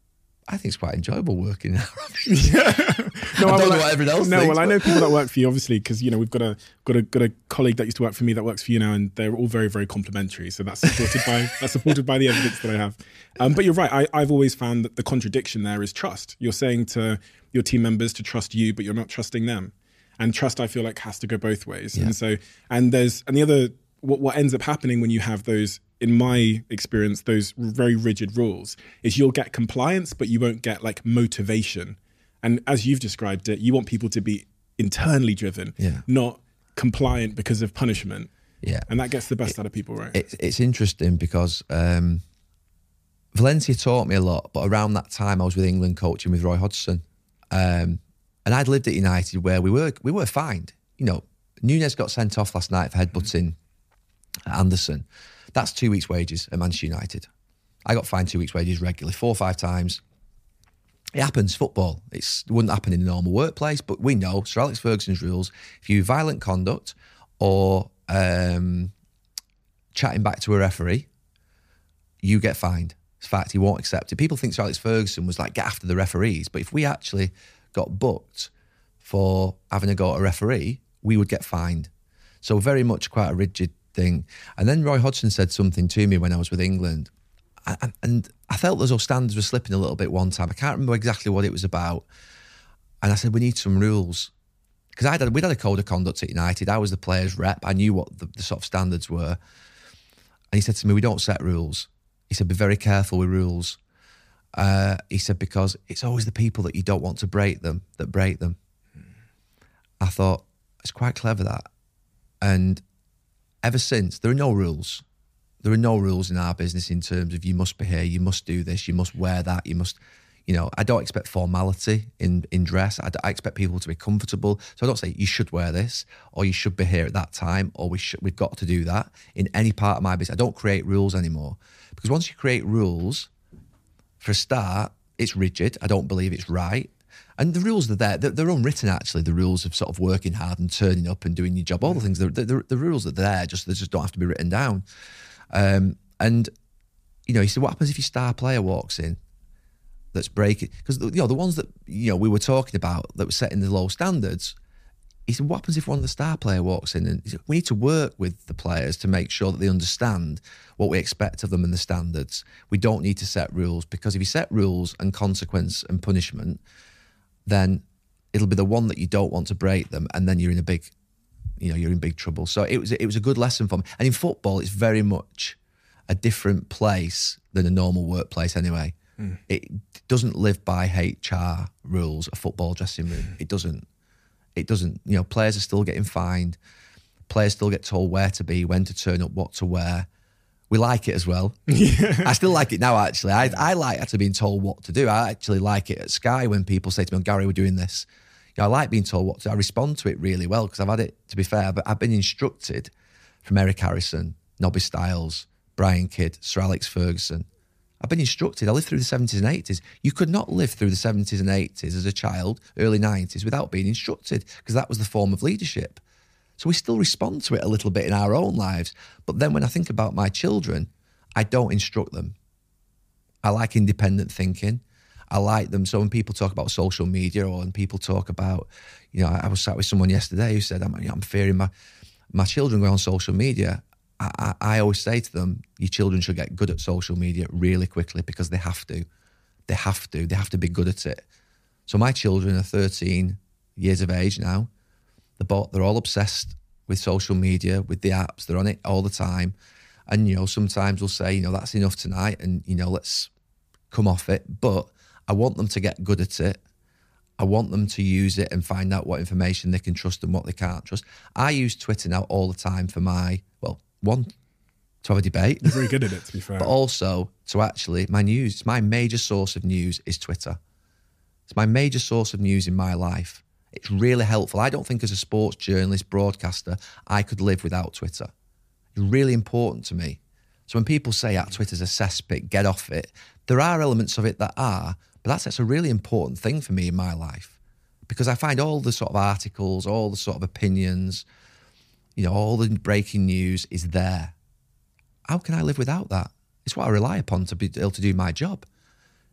Speaker 3: I think it's quite enjoyable working in our office.
Speaker 7: Yeah. No,
Speaker 3: I don't
Speaker 7: well,
Speaker 3: know what everyone else
Speaker 7: No,
Speaker 3: thinks,
Speaker 7: well, I
Speaker 3: but-
Speaker 7: know people that work for you, obviously, because you know we've got a got a got a colleague that used to work for me that works for you now, and they're all very very complimentary. So that's supported by that's supported by the evidence that I have. Um, but you're right. I, I've always found that the contradiction there is trust. You're saying to your team members to trust you, but you're not trusting them. And trust, I feel like, has to go both ways.
Speaker 3: Yeah.
Speaker 7: And so, and there's and the other what what ends up happening when you have those, in my experience, those very rigid rules is you'll get compliance, but you won't get like motivation. And as you've described it, you want people to be internally driven,
Speaker 3: Yeah.
Speaker 7: not compliant because of punishment.
Speaker 3: Yeah.
Speaker 7: And that gets the best out of people, right?
Speaker 3: It's it's interesting because um, Valencia taught me a lot, but around that time I was with England coaching with Roy Hodgson, um, and I'd lived at United where we were we were fined. You know, Nunez got sent off last night for headbutting Anderson. That's two weeks' wages at Manchester United. I got fined two weeks' wages regularly, four or five times. It happens, football. It's, it wouldn't happen in a normal workplace, but we know Sir Alex Ferguson's rules. If you violent conduct or um, chatting back to a referee, you get fined. In fact, he won't accept it. People think Sir Alex Ferguson was like, get after the referees. But if we actually got booked for having a go at a referee, we would get fined. So very much quite a rigid thing. And then Roy Hodgson said something to me when I was with England. And, and I felt as though standards were slipping a little bit one time. I can't remember exactly what it was about. And I said, we need some rules. Because I had, we'd had a code of conduct at United. I was the player's rep. I knew what the, the sort of standards were. And he said to me, we don't set rules. He said, be very careful with rules. Uh, he said, because it's always the people that you don't want to break them that break them. I thought, it's quite clever, that. And ever since, there are no rules. There are no rules in our business in terms of you must be here, you must do this, you must wear that, you must, you know, I don't expect formality in, in dress. I, I expect people to be comfortable. So I don't say you should wear this or you should be here at that time or we should, we've got to do that in any part of my business. I don't create rules anymore because once you create rules, for a start, it's rigid. I don't believe it's right. And the rules are there. They're, they're unwritten, actually, the rules of sort of working hard and turning up and doing your job, all the things. The, the, the rules are there, just they just don't have to be written down. Um, and, you know, he said, what happens if your star player walks in that's breaking? Because, you know, the ones that, you know, we were talking about that were setting the low standards, he said, what happens if one of the star player walks in? And he said, we need to work with the players to make sure that they understand what we expect of them and the standards. We don't need to set rules because if you set rules and consequence and punishment, then it'll be the one that you don't want to break them, and then you're in a big, you know, you're in big trouble. So it was it was a good lesson for me. And in football, it's very much a different place than a normal workplace anyway. Mm. It doesn't live by H R rules, a football dressing room. It doesn't. It doesn't. You know, players are still getting fined. Players still get told where to be, when to turn up, what to wear. We like it as well. Yeah. I still like it now, actually. I, I like actually being told what to do. I actually like it at Sky when people say to me, oh, Gary, we're doing this. You know, I like being told what to do. I respond to it really well because I've had it, to be fair, but I've been instructed from Eric Harrison, Nobby Stiles, Brian Kidd, Sir Alex Ferguson. I've been instructed. I lived through the seventies and eighties. You could not live through the seventies and eighties as a child, early nineties, without being instructed because that was the form of leadership. So we still respond to it a little bit in our own lives. But then when I think about my children, I don't instruct them. I like independent thinking. I like them. So when people talk about social media or when people talk about, you know, I was sat with someone yesterday who said, I'm, you know, I'm fearing my, my children going on social media. I, I, I always say to them, your children should get good at social media really quickly because they have to. They have to. They have to be good at it. So my children are thirteen years of age now. They're all obsessed with social media, with the apps. They're on it all the time. And, you know, sometimes we'll say, you know, that's enough tonight and, you know, let's come off it. But I want them to get good at it. I want them to use it and find out what information they can trust and what they can't trust. I use Twitter now all the time for my, well, one, to have a debate.
Speaker 7: You're very good at it, to be fair.
Speaker 3: But also to actually, my news, it's my major source of news is Twitter. It's my major source of news in my life. It's really helpful. I don't think as a sports journalist, broadcaster, I could live without Twitter. It's really important to me. So when people say, ah, Twitter's a cesspit, get off it, there are elements of it that are, but that's, that's a really important thing for me in my life because I find all the sort of articles, all the sort of opinions, you know, all the breaking news is there. How can I live without that? It's what I rely upon to be able to do my job.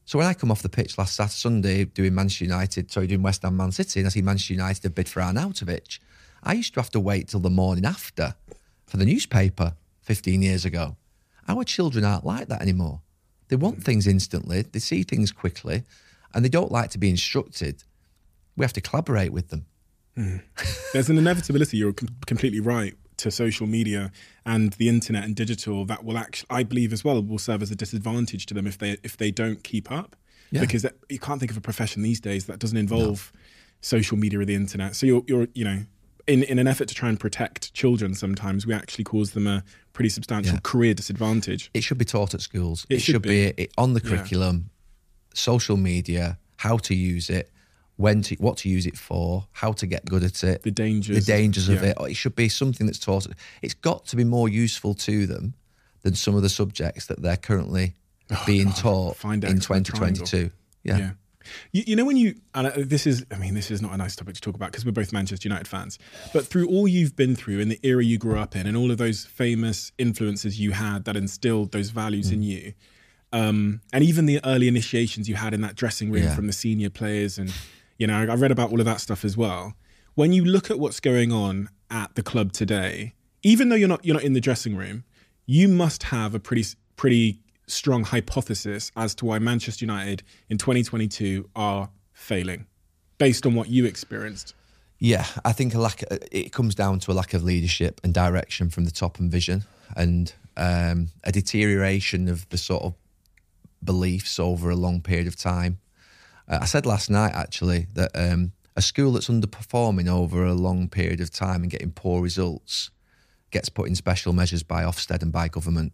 Speaker 3: So when I come off the pitch last Saturday, Sunday doing Manchester United, sorry, doing West Ham Man City, and I see Manchester United have bid for Arnautovic, I used to have to wait till the morning after for the newspaper fifteen years ago. Our children aren't like that anymore. They want things instantly, they see things quickly, and they don't like to be instructed. We have to collaborate with them.
Speaker 7: Mm. There's an inevitability, you're com- completely right, to social media and the internet and digital that will actually, I believe as well, will serve as a disadvantage to them if they if they don't keep up. Yeah. Because that, you can't think of a profession these days that doesn't involve no. social media or the internet. So you're, you're you know, in, in an effort to try and protect children, sometimes we actually cause them a pretty substantial yeah. career disadvantage.
Speaker 3: It should be taught at schools.
Speaker 7: It,
Speaker 3: it
Speaker 7: should,
Speaker 3: should
Speaker 7: be,
Speaker 3: be on the curriculum, yeah. social media, how to use it, when to, what to use it for, how to get good at it,
Speaker 7: the dangers,
Speaker 3: the dangers of
Speaker 7: yeah.
Speaker 3: it. It should be something that's taught. It's got to be more useful to them than some of the subjects that they're currently oh, being God. taught Find in twenty twenty-two. Yeah.
Speaker 7: yeah. You, you know, when you, and this is, I mean, this is not a nice topic to talk about because we're both Manchester United fans, but through all you've been through in the era you grew up in and all of those famous influences you had that instilled those values mm. in you, um, and even the early initiations you had in that dressing room yeah. from the senior players and, you know, I read about all of that stuff as well. When you look at what's going on at the club today, even though you're not you're not in the dressing room, you must have a pretty pretty strong hypothesis as to why Manchester United in twenty twenty-two are failing, based on what you experienced.
Speaker 3: Yeah, I think a lack. It comes down to a lack of leadership and direction from the top and vision, and um, a deterioration of the sort of beliefs over a long period of time. I said last night, actually, that um, a school that's underperforming over a long period of time and getting poor results gets put in special measures by Ofsted and by government.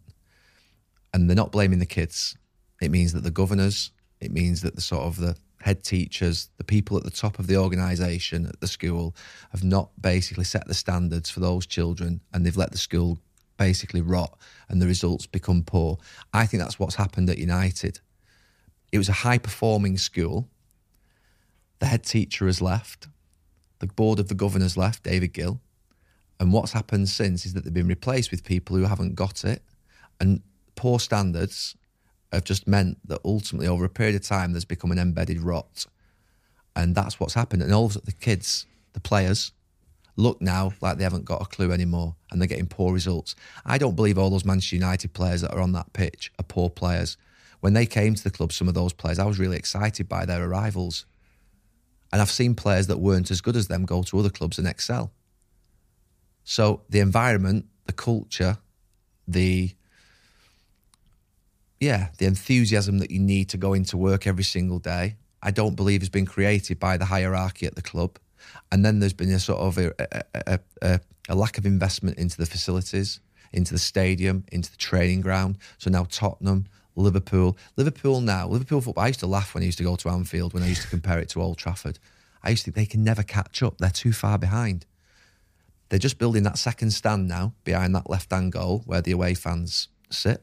Speaker 3: And they're not blaming the kids. It means that the governors, it means that the sort of the head teachers, the people at the top of the organisation at the school have not basically set the standards for those children, and they've let the school basically rot and the results become poor. I think that's what's happened at United. It was a high-performing school. The head teacher has left. The board of the governors left, David Gill. And what's happened since is that they've been replaced with people who haven't got it. And poor standards have just meant that ultimately over a period of time there's become an embedded rot. And that's what's happened. And all of the kids, the players, look now like they haven't got a clue anymore and they're getting poor results. I don't believe all those Manchester United players that are on that pitch are poor players. When they came to the club, some of those players, I was really excited by their arrivals. And I've seen players that weren't as good as them go to other clubs and excel. So the environment, the culture, the, yeah, the enthusiasm that you need to go into work every single day, I don't believe has been created by the hierarchy at the club. And then there's been a sort of a, a, a, a lack of investment into the facilities, into the stadium, into the training ground. So now Tottenham, Liverpool. Liverpool now, Liverpool football, I used to laugh when I used to go to Anfield, when I used to compare it to Old Trafford. I used to think they can never catch up. They're too far behind. They're just building that second stand now behind that left-hand goal where the away fans sit.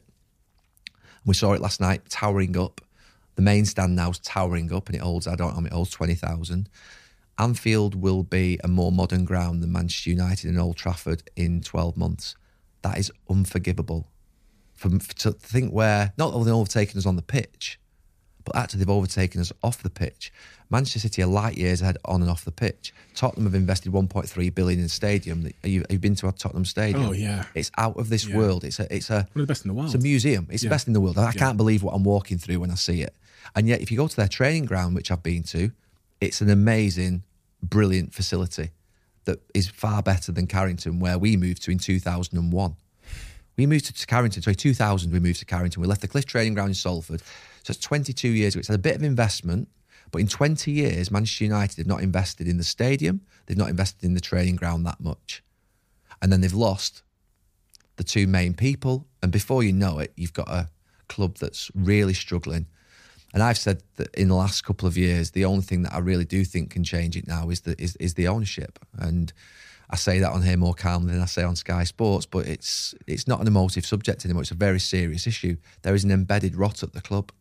Speaker 3: We saw it last night, towering up. The main stand now is towering up and it holds, I don't know, it holds twenty thousand. Anfield will be a more modern ground than Manchester United and Old Trafford in twelve months. That is unforgivable. For, to think where, not only they've overtaken us on the pitch, but actually they've overtaken us off the pitch. Manchester City are light years ahead on and off the pitch. Tottenham have invested one point three billion in the stadium. Have you, have you been to a Tottenham Stadium?
Speaker 7: Oh, yeah.
Speaker 3: It's out of this
Speaker 7: yeah.
Speaker 3: world. It's a, it's a,
Speaker 7: one of the best in the world.
Speaker 3: It's a museum. It's yeah. the best in the world. I yeah. can't believe what I'm walking through when I see it. And yet, if you go to their training ground, which I've been to, it's an amazing, brilliant facility that is far better than Carrington, where we moved to in two thousand one. We moved to Carrington, sorry, two thousand we moved to Carrington. We left the Cliff Training Ground in Salford. So it's twenty-two years ago. It's had a bit of investment, but in twenty years, Manchester United have not invested in the stadium. They've not invested in the training ground that much. And then they've lost the two main people. And before you know it, you've got a club that's really struggling. And I've said that in the last couple of years, the only thing that I really do think can change it now is the, is, is the ownership. And I say that on here more calmly than I say on Sky Sports, but it's it's not an emotive subject anymore. It's a very serious issue. There is an embedded rot at the club.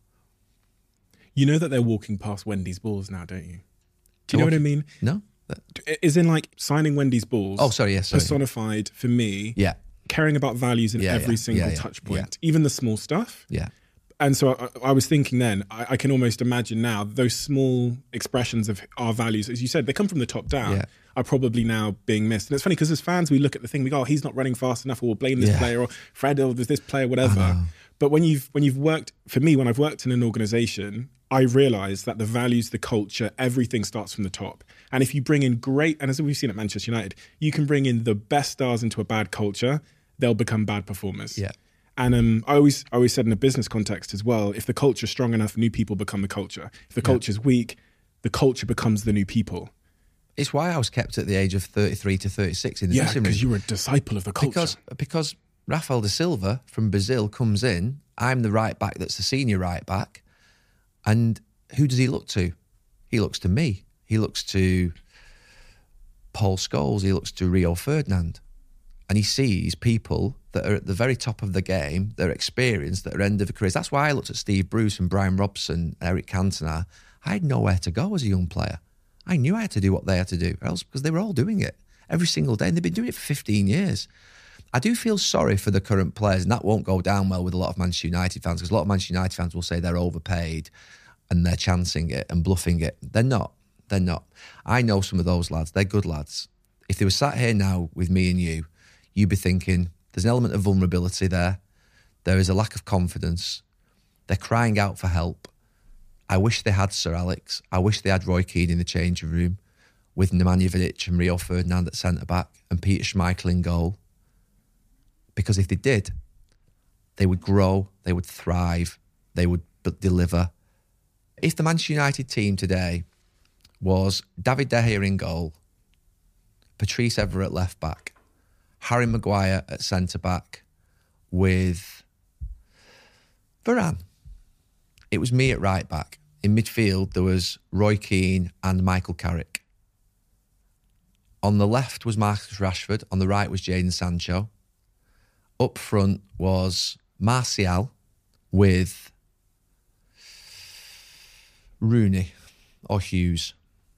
Speaker 7: You know that they're walking past Wendy's balls now, don't you? Do you know what I mean?
Speaker 3: No.
Speaker 7: Is in like signing Wendy's balls.
Speaker 3: Oh, sorry, yes. Sorry.
Speaker 7: Personified for me.
Speaker 3: Yeah.
Speaker 7: Caring about values in
Speaker 3: yeah,
Speaker 7: every
Speaker 3: yeah,
Speaker 7: single
Speaker 3: yeah,
Speaker 7: touch
Speaker 3: yeah,
Speaker 7: point,
Speaker 3: yeah.
Speaker 7: even the small stuff.
Speaker 3: Yeah.
Speaker 7: And so I, I was thinking then, I, I can almost imagine now those small expressions of our values, as you said, they come from the top down,
Speaker 3: Yeah.
Speaker 7: are probably now being missed. And it's funny because as fans, we look at the thing, we go, oh, he's not running fast enough, or we'll blame this
Speaker 3: Yeah.
Speaker 7: player, or Fred, or there's this player, whatever. But when you've when you've worked, for me, when I've worked in an organisation, I realise that the values, the culture, everything starts from the top. And if you bring in great, and as we've seen at Manchester United, you can bring in the best stars into a bad culture, they'll become bad performers.
Speaker 3: Yeah.
Speaker 7: And um, I always I always said in a business context as well, if the culture's strong enough, new people become the culture. If the culture's weak, the culture becomes the new people.
Speaker 3: It's why I was kept at the age of thirty-three to thirty-six in the
Speaker 7: Yeah,
Speaker 3: dressing room.
Speaker 7: because you were a disciple of the culture.
Speaker 3: Because because Rafael da Silva from Brazil comes in, I'm the right back that's the senior right back, and who does he look to? He looks to me. He looks to Paul Scholes. He looks to Rio Ferdinand. And he sees people that are at the very top of the game, that are experienced, that are end of a careers. That's why I looked at Steve Bruce and Brian Robson, Eric Cantona. I had nowhere to go as a young player. I knew I had to do what they had to do, or else because they were all doing it every single day, and they've been doing it for fifteen years. I do feel sorry for the current players, and that won't go down well with a lot of Manchester United fans, because a lot of Manchester United fans will say they're overpaid and they're chancing it and bluffing it. They're not. They're not. I know some of those lads. They're good lads. If they were sat here now with me and you, you'd be thinking, there's an element of vulnerability there. There is a lack of confidence. They're crying out for help. I wish they had Sir Alex. I wish they had Roy Keane in the changing room with Nemanja Vidic and Rio Ferdinand at centre-back and Peter Schmeichel in goal. Because if they did, they would grow, they would thrive, they would b- deliver. If the Manchester United team today was David De Gea in goal, Patrice Evra at left-back, Harry Maguire at centre-back with Varane. It was me at right-back. In midfield, there was Roy Keane and Michael Carrick. On the left was Marcus Rashford. On the right was Jadon Sancho. Up front was Martial with Rooney or Hughes.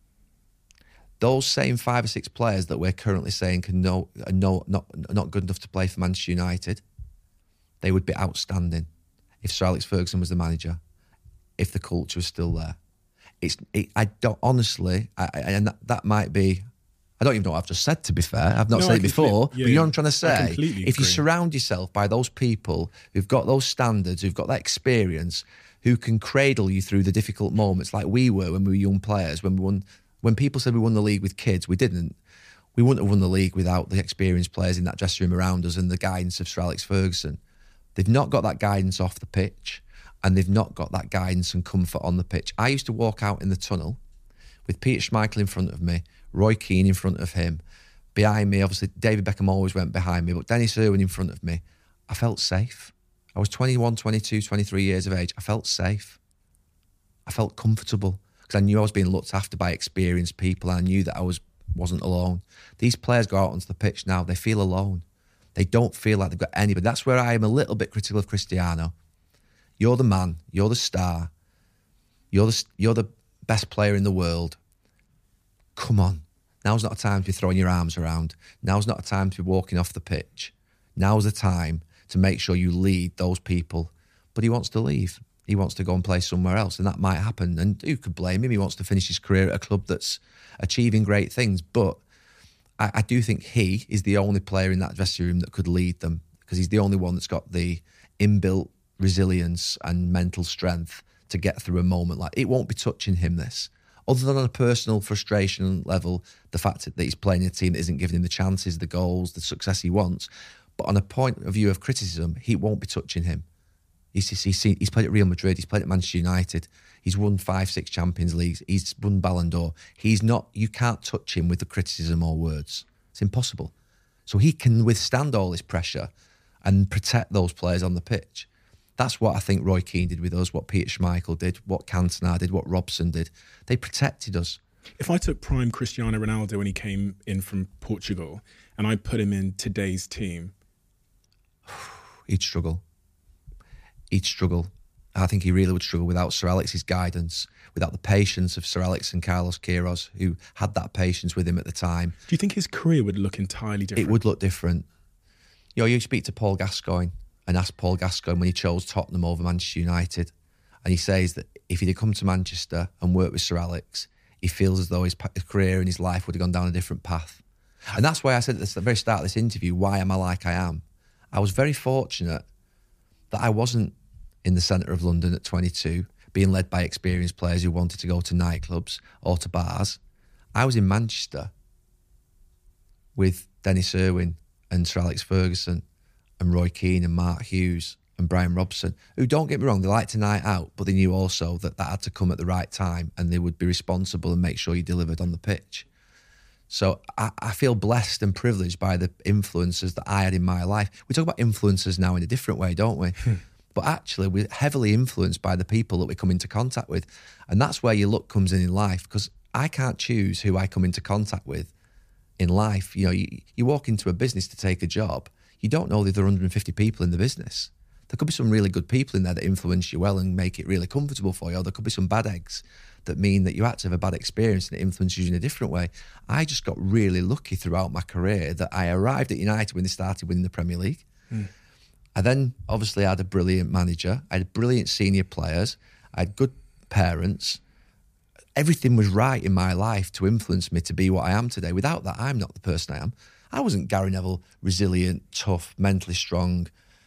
Speaker 3: Those same five or six players that we're currently saying can no, are no, not, not good enough to play for Manchester United, they would be outstanding if Sir Alex Ferguson was the manager, if the culture was still there. It's, it, I don't, honestly, I, I, and that, that might be, I don't even know what I've just said, to be fair. I've not
Speaker 7: No,
Speaker 3: said
Speaker 7: I
Speaker 3: it before,
Speaker 7: complete- yeah,
Speaker 3: but you know
Speaker 7: yeah.
Speaker 3: what I'm trying to
Speaker 7: I
Speaker 3: say?
Speaker 7: completely
Speaker 3: If you
Speaker 7: agree.
Speaker 3: surround yourself by those people who've got those standards, who've got that experience, who can cradle you through the difficult moments like we were when we were young players, when we won, when people said we won the league with kids, we didn't. We wouldn't have won the league without the experienced players in that dressing room around us and the guidance of Sir Alex Ferguson. They've not got that guidance off the pitch, and they've not got that guidance and comfort on the pitch. I used to walk out in the tunnel with Peter Schmeichel in front of me, Roy Keane in front of him. Behind me, obviously, David Beckham always went behind me, but Dennis Irwin in front of me. I felt safe. I was twenty-one, twenty-two, twenty-three years of age. I felt safe. I felt comfortable because I knew I was being looked after by experienced people, and I knew that I was, wasn't alone. These players go out onto the pitch now, they feel alone. They don't feel like they've got anybody. That's where I am a little bit critical of Cristiano. You're the man. You're the star. You're the, you're the best player in the world. Come on. Now's not a time to be throwing your arms around. Now's not a time to be walking off the pitch. Now's the time to make sure you lead those people. But he wants to leave. He wants to go and play somewhere else, and that might happen. And who could blame him? He wants to finish his career at a club that's achieving great things. But I, I do think he is the only player in that dressing room that could lead them, because he's the only one that's got the inbuilt resilience and mental strength to get through a moment like it. Won't be touching him, this. Other than on a personal frustration level, the fact that he's playing in a team that isn't giving him the chances, the goals, the success he wants. But on a point of view of criticism, he won't be touching him. He's, he's, seen, he's played at Real Madrid, he's played at Manchester United, he's won five, six Champions Leagues, he's won Ballon d'Or. He's not, you can't touch him with the criticism or words. It's impossible. So he can withstand all this pressure and protect those players on the pitch. That's what I think Roy Keane did with us, what Peter Schmeichel did, what Cantona did, what Robson did. They protected us.
Speaker 7: If I took prime Cristiano Ronaldo when he came in from Portugal and I put him in today's team,
Speaker 3: he'd struggle. He'd struggle. I think he really would struggle without Sir Alex's guidance, without the patience of Sir Alex and Carlos Queiroz, who had that patience with him at the time.
Speaker 7: do you think his career would look entirely different?
Speaker 3: It would look different. You know, you speak to Paul Gascoigne, and asked Paul Gascoigne when he chose Tottenham over Manchester United. And he says that if he'd have come to Manchester and worked with Sir Alex, he feels as though his, his career and his life would have gone down a different path. And that's why I said at the very start of this interview, why am I like I am? I was very fortunate that I wasn't in the centre of London at twenty-two, being led by experienced players who wanted to go to nightclubs or to bars. I was in Manchester with Dennis Irwin and Sir Alex Ferguson and Roy Keane and Mark Hughes and Brian Robson, who, don't get me wrong, they liked a night out, but they knew also that that had to come at the right time and they would be responsible and make sure you delivered on the pitch. So I, I feel blessed and privileged by the influences that I had in my life. We talk about influencers now in a different way, don't we? But actually, we're heavily influenced by the people that we come into contact with. And that's where your luck comes in in life, because I can't choose who I come into contact with in life. You know, you, you walk into a business to take a job, you don't know that there are one hundred fifty people in the business. There could be some really good people in there that influence you well and make it really comfortable for you, or there could be some bad eggs that mean that you had to have a bad experience and it influences you in a different way. I just got really lucky throughout my career that I arrived at United when they started winning the Premier League. Mm. I then obviously had a brilliant manager. I had brilliant senior players. I had good parents. Everything was right in my life to influence me to be what I am today. Without that, I'm not the person I am. I wasn't Gary Neville, resilient, tough, mentally strong,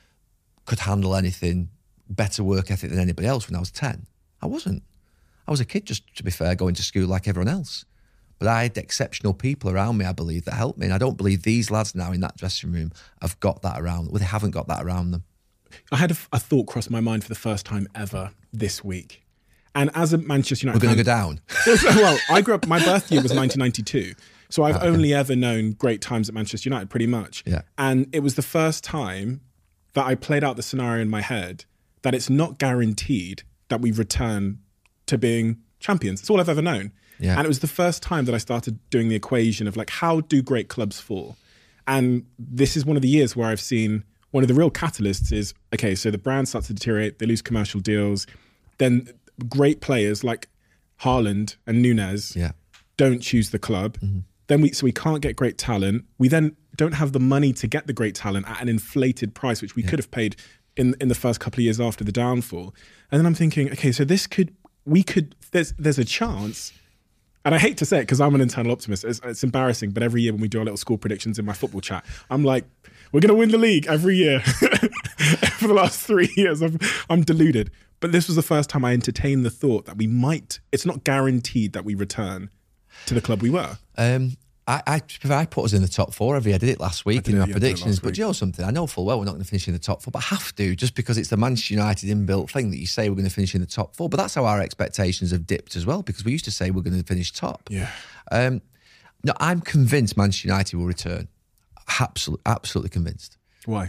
Speaker 3: could handle anything, better work ethic than anybody else when I was ten. I wasn't. I was a kid, just to be fair, going to school like everyone else. But I had exceptional people around me, I believe, that helped me. And I don't believe these lads now in that dressing room have got that around them. Well, they haven't got that around them.
Speaker 7: I had a, a thought cross my mind for the first time ever this week. And as a Manchester United
Speaker 3: We're going to
Speaker 7: fan,
Speaker 3: go down.
Speaker 7: Well, I grew up, my birth year was nineteen ninety-two. So I've
Speaker 3: okay.
Speaker 7: only ever known great times at Manchester United, pretty much.
Speaker 3: Yeah.
Speaker 7: And it was the first time that I played out the scenario in my head that it's not guaranteed that we return to being champions. It's all I've ever known.
Speaker 3: Yeah.
Speaker 7: And it was the first time that I started doing the equation of like, how do great clubs fall? And this is one of the years where I've seen one of the real catalysts is, okay, so the brand starts to deteriorate, they lose commercial deals, then great players like Haaland and Nunez
Speaker 3: yeah.
Speaker 7: don't choose the club. Mm-hmm. Then we, so we can't get great talent. We then don't have the money to get the great talent at an inflated price, which we yeah. could have paid in in the first couple of years after the downfall. And then I'm thinking, okay, so this could, we could, there's there's a chance. And I hate to say it because I'm an internal optimist. It's, it's embarrassing, but every year when we do our little score predictions in my football chat, I'm like, we're going to win the league every year. For the last three years, I'm, I'm deluded. But this was the first time I entertained the thought that we might, it's not guaranteed that we return to the club we were.
Speaker 3: Um, I, I, I put us in the top four every year. I did it last week in our
Speaker 7: yeah,
Speaker 3: predictions. But do you know something? I know full well we're not going to finish in the top four, but I have to, just because it's the Manchester United inbuilt thing that you say we're going to finish in the top four. But that's how our expectations have dipped as well, because we used to say we're going to finish top.
Speaker 7: Yeah.
Speaker 3: Um, no, I'm convinced Manchester United will return. Absolutely, absolutely convinced.
Speaker 7: Why?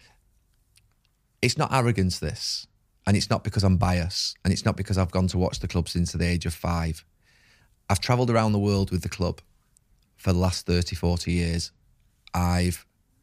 Speaker 3: It's not arrogance, this. And it's not because I'm biased. And it's not because I've gone to watch the club since the age of five. I've travelled around the world with the club for the last thirty, forty years. I've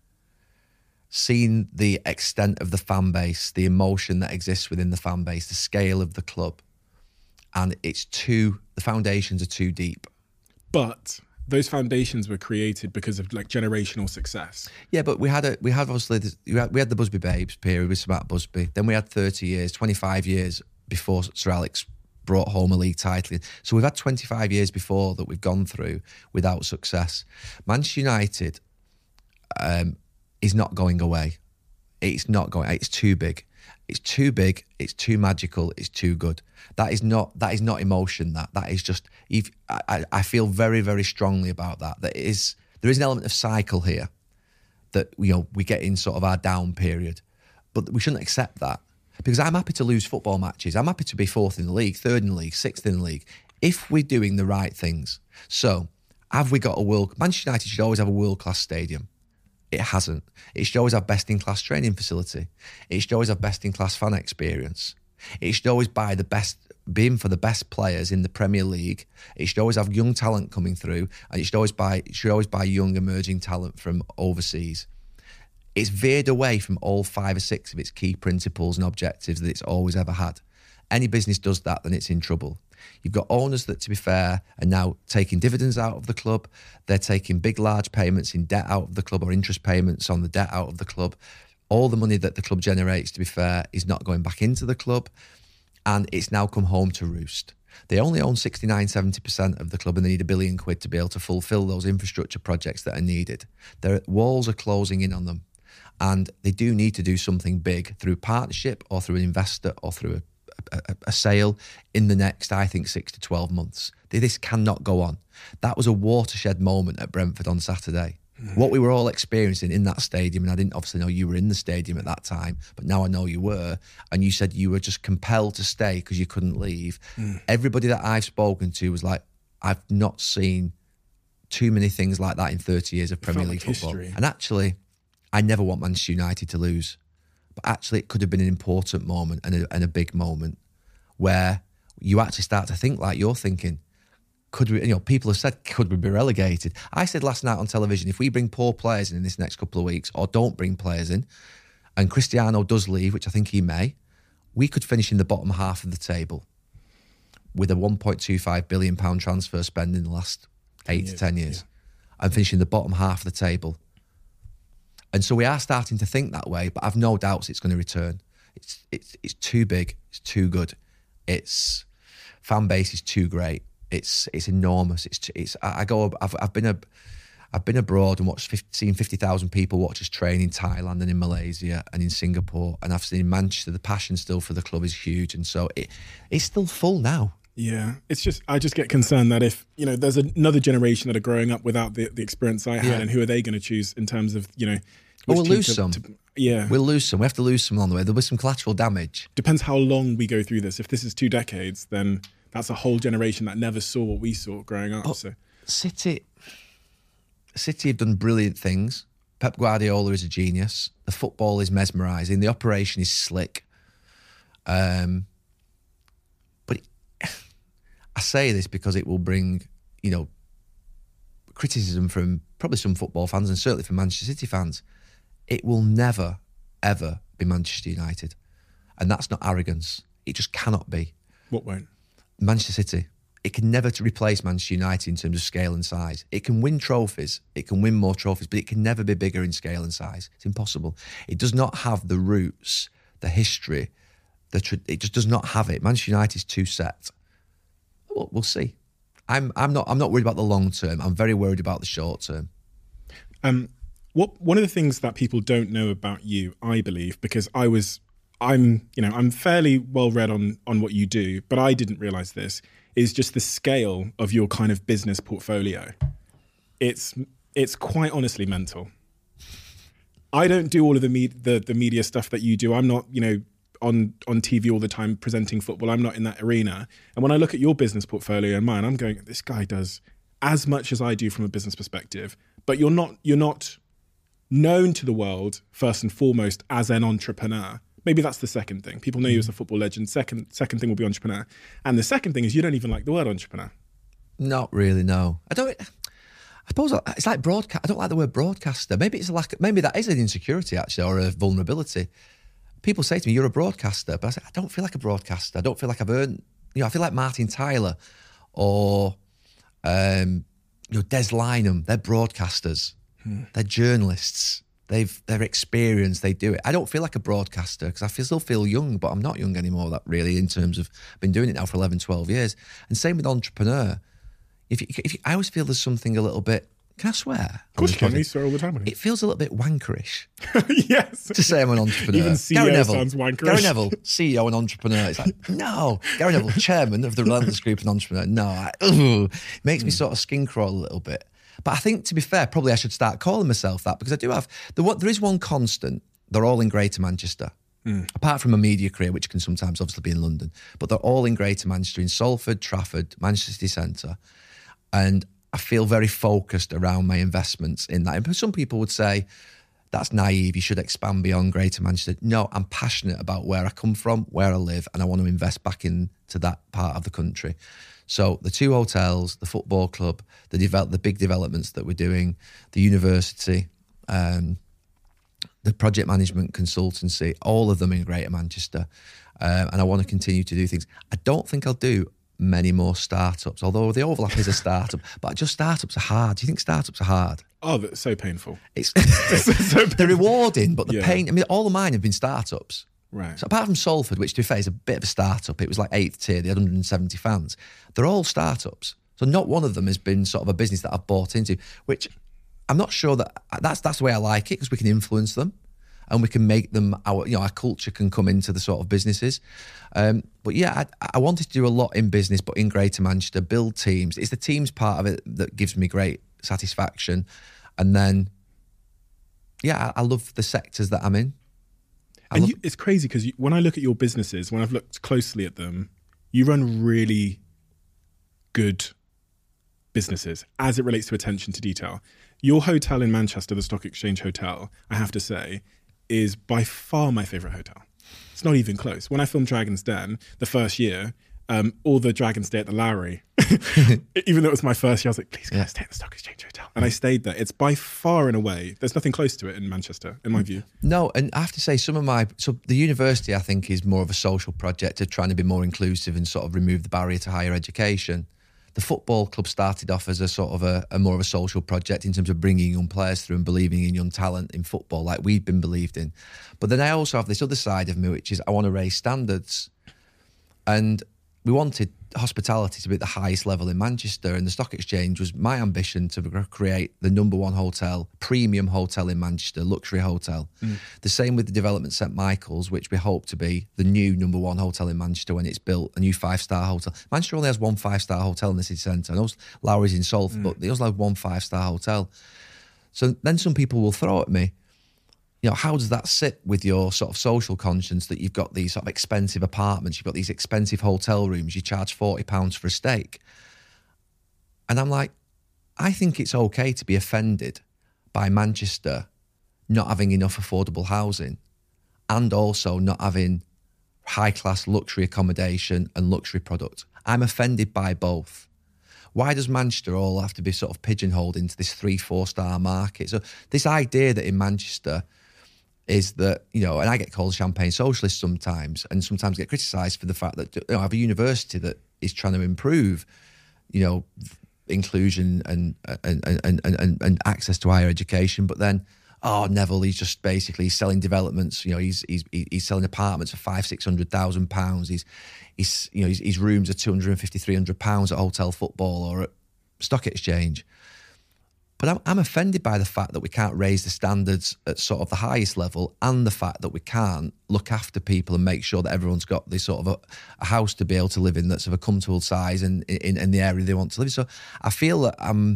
Speaker 3: seen the extent of the fan base, the emotion that exists within the fan base, the scale of the club. And it's too, the foundations are too deep.
Speaker 7: But those foundations were created because of like generational success.
Speaker 3: Yeah, but we had a we had obviously this, we, had, we had the Busby Babes period with Sir Matt Busby. Then we had thirty years, twenty-five years before Sir Alex brought home a league title. So we've had twenty-five years before that we've gone through without success. Manchester United um, is not going away. It's not going. It's too big. It's too big. It's too magical. It's too good. That is not. That is not emotion. That that is just. If, I, I feel very, very strongly about that. That it is. There is an element of cycle here. That you know we get in sort of our down period, but we shouldn't accept that. Because I'm happy to lose football matches. I'm happy to be fourth in the league, third in the league, sixth in the league, if we're doing the right things. So, have we got a world... Manchester United should always have a world-class stadium. It hasn't. It should always have best-in-class training facility. It should always have best-in-class fan experience. It should always buy the best, be in for the best players in the Premier League. It should always have young talent coming through, and it should always buy, it should always buy young emerging talent from overseas. It's veered away from all five or six of its key principles and objectives that it's always ever had. Any business does that, then it's in trouble. You've got owners that, to be fair, are now taking dividends out of the club. They're taking big, large payments in debt out of the club or interest payments on the debt out of the club. All the money that the club generates, to be fair, is not going back into the club, and it's now come home to roost. They only own sixty-nine, seventy percent of the club, and they need a billion quid to be able to fulfil those infrastructure projects that are needed. Their walls are closing in on them, and they do need to do something big through partnership or through an investor or through a, a, a sale in the next, I think, six to twelve months. This cannot go on. That was a watershed moment at Brentford on Saturday. Mm. What we were all experiencing in that stadium, and I didn't obviously know you were in the stadium at that time, but now I know you were, and you said you were just compelled to stay because you couldn't leave. Mm. Everybody that I've spoken to was like, I've not seen too many things like that in thirty years of Premier League
Speaker 7: like
Speaker 3: football.
Speaker 7: History.
Speaker 3: And actually, I never want Manchester United to lose. But actually, it could have been an important moment and a, and a big moment where you actually start to think like you're thinking. Could we, you know, people have said, could we be relegated? I said last night on television, if we bring poor players in in this next couple of weeks, or don't bring players in, and Cristiano does leave, which I think he may, we could finish in the bottom half of the table with a one point two five billion pounds transfer spend in the last eight to ten years, yeah. and finish in the bottom half of the table. And so we are starting to think that way, but I've no doubts it's going to return. It's it's it's too big, it's too good, its fan base is too great. It's it's enormous. It's it's. I go. I've I've been a, I've been abroad and watched fifty, seen fifty thousand people watch us train in Thailand and in Malaysia and in Singapore, and I've seen in Manchester the passion still for the club is huge, and so it it's still full now.
Speaker 7: Yeah, it's just I just get concerned that if you know there's another generation that are growing up without the, the experience I had, yeah. and who are they going to choose in terms of you know?
Speaker 3: Well, we'll lose
Speaker 7: to,
Speaker 3: some.
Speaker 7: To, yeah,
Speaker 3: we'll lose some. We have to lose some along the way. There'll be some collateral damage.
Speaker 7: Depends how long we go through this. If this is two decades, then that's a whole generation that never saw what we saw growing up.
Speaker 3: Oh,
Speaker 7: so
Speaker 3: City, City have done brilliant things. Pep Guardiola is a genius. The football is mesmerising. The operation is slick. Um, but it, I say this because it will bring, you know, criticism from probably some football fans and certainly from Manchester City fans. It will never, ever be Manchester United. And that's not arrogance. It just cannot be.
Speaker 7: What won't?
Speaker 3: Manchester City. It can never to replace Manchester United in terms of scale and size. It can win trophies. It can win more trophies, but it can never be bigger in scale and size. It's impossible. It does not have the roots, the history. The tra- it just does not have it. Manchester United is too set. Well, we'll see. I'm I'm not I'm not worried about the long term. I'm very worried about the short term.
Speaker 7: Um, what one of the things that people don't know about you, I believe, because I was. I'm, you know, I'm fairly well read on on what you do, but I didn't realize this, is just the scale of your kind of business portfolio. It's it's quite honestly mental. I don't do all of the me- the the media stuff that you do. I'm not, you know, on on T V all the time presenting football. I'm not in that arena. And when I look at your business portfolio and mine, I'm going, this guy does as much as I do from a business perspective, but you're not you're not known to the world first and foremost as an entrepreneur. Maybe that's the second thing. People know you as a football legend. Second second thing will be entrepreneur. And the second thing is you don't even like the word entrepreneur.
Speaker 3: Not really, no. I don't... I suppose it's like broadcast. I don't like the word broadcaster. Maybe it's a lack of, maybe that is an insecurity actually, or a vulnerability. People say to me, you're a broadcaster, but I say, I don't feel like a broadcaster. I don't feel like I've earned, you know, I feel like Martin Tyler or, um, you know, Des Lynam. They're broadcasters. Hmm. They're journalists. They've, they're experienced, they do it. I don't feel like a broadcaster because I feel, still feel young, but I'm not young anymore, that really, in terms of, I've been doing it now for eleven, twelve years. And same with entrepreneur. If, you, if you, I always feel there's something a little bit, can I swear?
Speaker 7: Of course you can, we swear all the time.
Speaker 3: It feels a little bit wankerish.
Speaker 7: Yes.
Speaker 3: To say I'm an entrepreneur.
Speaker 7: Even C E O
Speaker 3: Gary Neville,
Speaker 7: sounds wankerish.
Speaker 3: Gary Neville, C E O and entrepreneur. It's like, no. Gary Neville, chairman of the Relentless Group and entrepreneur. No. I, ugh, it makes mm. me sort of skin crawl a little bit. But I think, to be fair, probably I should start calling myself that because I do have, the, there is one constant. They're all in Greater Manchester. Mm. Apart from a media career, which can sometimes obviously be in London. But they're all in Greater Manchester, in Salford, Trafford, Manchester City Centre. And I feel very focused around my investments in that. And some people would say, that's naive, you should expand beyond Greater Manchester. No, I'm passionate about where I come from, where I live, and I want to invest back into that part of the country. So the two hotels, the football club, the develop, the big developments that we're doing, the university, um, the project management consultancy, all of them in Greater Manchester. Um, and I want to continue to do things. I don't think I'll do many more startups, although the overlap is a startup, but just startups are hard. Do you think startups are hard?
Speaker 7: Oh, that's so painful.
Speaker 3: It's, so they're rewarding, but the
Speaker 7: Yeah.
Speaker 3: pain, I mean, all of mine have been startups.
Speaker 7: Right.
Speaker 3: So apart from Salford, which to be fair is a bit of a startup, it was like eighth tier, they had one hundred seventy fans. They're all startups. So not one of them has been sort of a business that I've bought into, which I'm not sure that that's that's the way I like it, because we can influence them and we can make them, our you know, our culture can come into the sort of businesses. Um, but yeah, I, I wanted to do a lot in business, but in Greater Manchester, build teams. It's the teams part of it that gives me great satisfaction. And then, yeah, I, I love the sectors that I'm in. I
Speaker 7: And
Speaker 3: love,
Speaker 7: you, it's crazy because when I look at your businesses, when I've looked closely at them, you run really good businesses as it relates to attention to detail. Your hotel in Manchester, the Stock Exchange Hotel, I have to say, is by far my favourite hotel. It's not even close. When I filmed Dragon's Den the first year, um, all the dragons stay at the Lowry. Even though it was my first year, I was like, please can I stay at the Stock Exchange Hotel? And I stayed there. It's by far and away, there's nothing close to it in Manchester, in my view.
Speaker 3: No, and I have to say, some of my so the university I think is more of a social project of trying to be more inclusive and sort of remove the barrier to higher education. The football club started off as a sort of a, a more of a social project in terms of bringing young players through and believing in young talent in football, like we've been believed in. But then I also have this other side of me, which is I want to raise standards, and we wanted hospitality to be at the highest level in Manchester, and the Stock Exchange was my ambition to create the number one hotel, premium hotel in Manchester, luxury hotel. Mm. The same with the development Saint Michael's, which we hope to be the new number one hotel in Manchester when it's built, a new five-star hotel. Manchester only has one five-star hotel in the city centre. I know Lowry's in Salford, mm. but they also have one five-star hotel. So then some people will throw at me, you know, how does that sit with your sort of social conscience that you've got these sort of expensive apartments, you've got these expensive hotel rooms, you charge forty pounds for a steak? And I'm like, I think it's okay to be offended by Manchester not having enough affordable housing and also not having high-class luxury accommodation and luxury product. I'm offended by both. Why does Manchester all have to be sort of pigeonholed into this three, four-star market? So this idea that in Manchester is that, you know, and I get called a champagne socialist sometimes, and sometimes get criticised for the fact that, you know, I have a university that is trying to improve, you know, inclusion and and and and, and, and access to higher education, but then, oh, Neville, he's just basically selling developments. You know, he's he's he's selling apartments for five, six hundred thousand pounds. He's he's you know his, his rooms are two hundred and fifty, three hundred pounds at Hotel Football or at Stock Exchange. But I'm, I'm offended by the fact that we can't raise the standards at sort of the highest level, and the fact that we can't look after people and make sure that everyone's got this sort of a, a house to be able to live in that's of a comfortable size and in, in the area they want to live. So I feel that I'm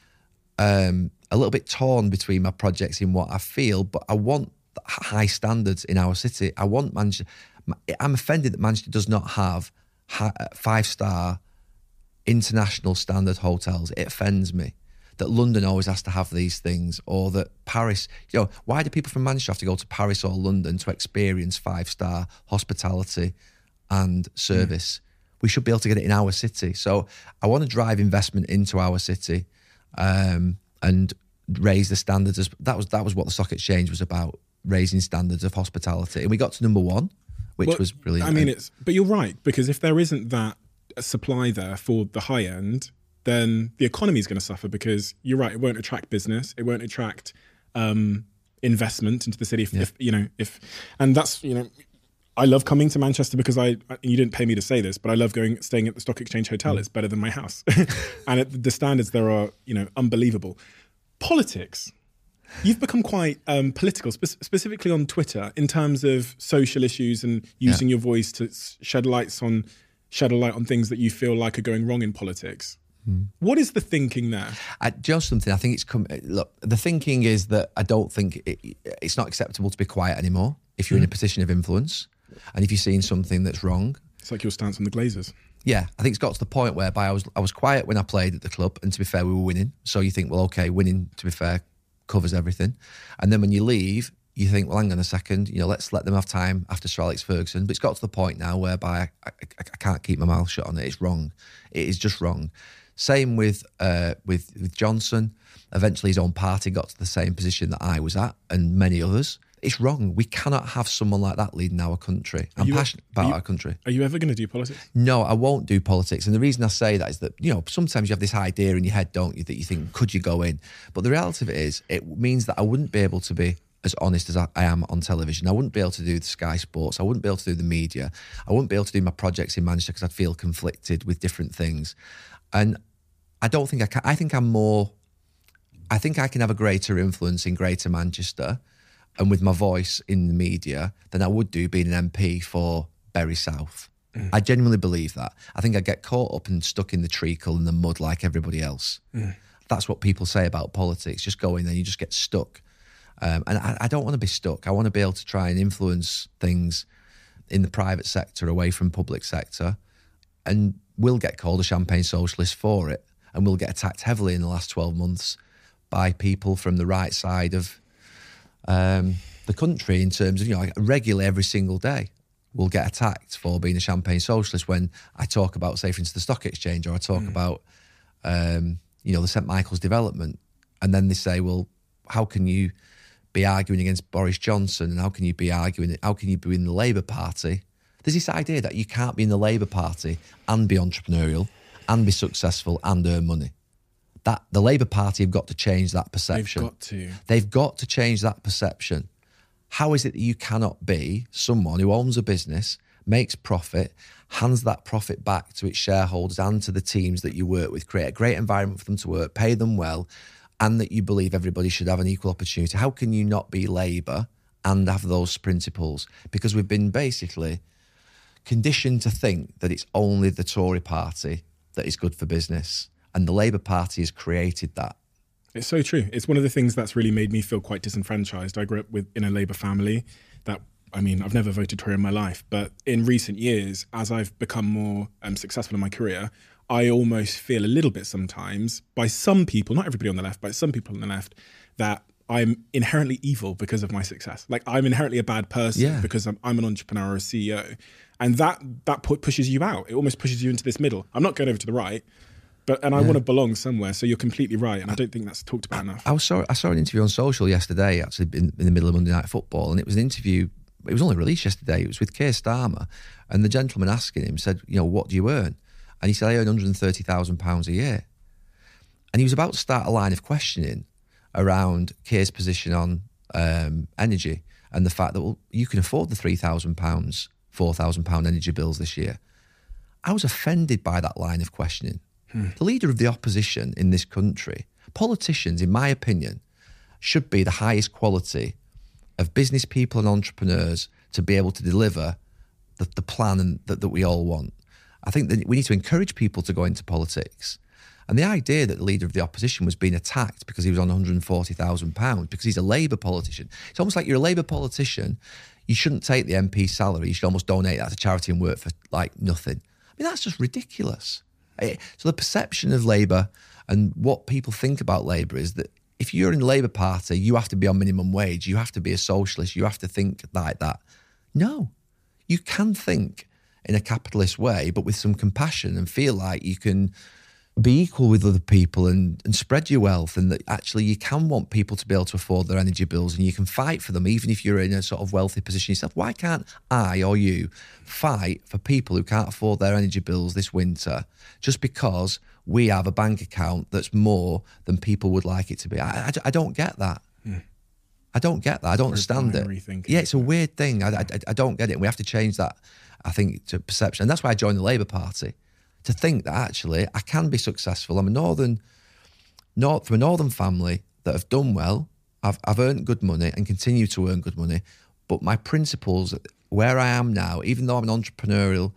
Speaker 3: um, a little bit torn between my projects in what I feel, but I want high standards in our city. I want Manchester. I'm offended that Manchester does not have high, five-star international standard hotels. It offends me that London always has to have these things, or that Paris, you know, why do people from Manchester have to go to Paris or London to experience five-star hospitality and service? Mm. We should be able to get it in our city. So I want to drive investment into our city um, and raise the standards. As, that was that was what the Stock Exchange was about, raising standards of hospitality. And we got to number one, which
Speaker 7: well,
Speaker 3: was brilliant.
Speaker 7: I mean, it's, but you're right, because if there isn't that supply there for the high end, then the economy is going to suffer, because you're right, it won't attract business, it won't attract um, investment into the city. If, yeah. if you know, if and that's you know, I love coming to Manchester because I. You didn't pay me to say this, but I love going staying at the Stock Exchange Hotel. Mm. It's better than my house, and it, the standards there are you know unbelievable. Politics, you've become quite um, political, spe- specifically on Twitter, in terms of social issues and using yeah. your voice to shed lights on shed a light on things that you feel like are going wrong in politics. What is the thinking there? I,
Speaker 3: just something. I think it's come. Look, the thinking is that I don't think it, it's not acceptable to be quiet anymore if you're mm. in a position of influence, and if you're seeing something that's wrong.
Speaker 7: It's like your stance on the Glazers.
Speaker 3: Yeah, I think it's got to the point whereby I was I was quiet when I played at the club, and to be fair, we were winning. So you think, well, okay, winning, to be fair, covers everything. And then when you leave, you think, well, hang on a second, you know, let's let them have time after Sir Alex Ferguson. But it's got to the point now whereby I, I, I can't keep my mouth shut on it. It's wrong. It is just wrong. Same with uh, with with Johnson. Eventually, his own party got to the same position that I was at, and many others. it's wrong. We cannot have someone like that leading our country. I'm
Speaker 7: you,
Speaker 3: passionate about
Speaker 7: you,
Speaker 3: our country.
Speaker 7: Are you ever going to do politics?
Speaker 3: No, I won't do politics. And the reason I say that is that, you know, sometimes you have this idea in your head, don't you, that you think, could you go in? But the reality of it is, it means that I wouldn't be able to be as honest as I, I am on television. I wouldn't be able to do the Sky Sports. I wouldn't be able to do the media. I wouldn't be able to do my projects in Manchester because I'd feel conflicted with different things. And I don't think I can. I think I'm more, I think I can have a greater influence in Greater Manchester and with my voice in the media than I would do being an M P for Bury South. Mm. I genuinely believe that. I think I get caught up and stuck in the treacle and the mud like everybody else. Mm. That's what people say about politics. Just go in there, you just get stuck. Um, and I, I don't want to be stuck. I want to be able to try and influence things in the private sector away from public sector. And we'll get called a champagne socialist for it. And we'll get attacked heavily in the last twelve months by people from the right side of Um, the country in terms of, you know, like regularly every single day we'll get attacked for being a champagne socialist when I talk about, say, for instance, the stock exchange, or I talk mm. about, um, you know, the Saint Michael's development. And then they say, well, how can you be arguing against Boris Johnson, and how can you be arguing, how can you be in the Labour Party? There's this idea that you can't be in the Labour Party and be entrepreneurial and be successful and earn money. That the Labour Party have got to change that perception.
Speaker 7: They've got to.
Speaker 3: They've got to change that perception. How is it that you cannot be someone who owns a business, makes profit, hands that profit back to its shareholders and to the teams that you work with, create a great environment for them to work, pay them well, and that you believe everybody should have an equal opportunity? How can you not be Labour and have those principles? Because we've been basically conditioned to think that it's only the Tory party that is good for business. And the Labour Party has created that.
Speaker 7: It's so true. It's one of the things that's really made me feel quite disenfranchised. I grew up with in a Labour family that, I mean, I've never voted Tory in my life, but in recent years, as I've become more um, successful in my career, I almost feel a little bit sometimes by some people, not everybody on the left, but some people on the left, that I'm inherently evil because of my success. Like I'm inherently a bad person yeah. because I'm, I'm an entrepreneur or a C E O. And that that pu- pushes you out. It almost pushes you into this middle. I'm not going over to the right. But and I yeah. want to belong somewhere, so you're completely right, and I don't think that's talked about enough.
Speaker 3: I, I saw I saw an interview on social yesterday, actually in, in the middle of Monday Night Football, and it was an interview. It was only released yesterday. It was with Keir Starmer, and the gentleman asking him said, "You know, what do you earn?" And he said, "I earn one hundred thirty thousand pounds a year." And he was about to start a line of questioning around Keir's position on um, energy and the fact that, well, you can afford the three thousand pounds, four thousand pound energy bills this year. I was offended by that line of questioning. Hmm. The leader of the opposition in this country, politicians, in my opinion, should be the highest quality of business people and entrepreneurs to be able to deliver the, the plan that, that we all want. I think that we need to encourage people to go into politics. And the idea that the leader of the opposition was being attacked because he was on one hundred forty thousand pounds, because he's a Labour politician. It's almost like you're a Labour politician, you shouldn't take the M P's salary, you should almost donate that to charity and work for like nothing. I mean, that's just ridiculous. So the perception of Labour and what people think about Labour is that if you're in the Labour Party, you have to be on minimum wage, you have to be a socialist, you have to think like that. No, you can think in a capitalist way, but with some compassion, and feel like you can be equal with other people and, and spread your wealth, and that actually you can want people to be able to afford their energy bills, and you can fight for them even if you're in a sort of wealthy position yourself. Why can't I or you fight for people who can't afford their energy bills this winter just because we have a bank account that's more than people would like it to be? I, I, I don't get that. Mm. I don't get that. I don't understand it. Yeah, it's a weird thing. I, I, I don't get it. We have to change that, I think, to perception. And that's why I joined the Labour Party. To think that actually I can be successful. I'm a northern, north, from a northern family that have done well. I've I've earned good money and continue to earn good money. But my principles, where I am now, even though I'm an entrepreneurial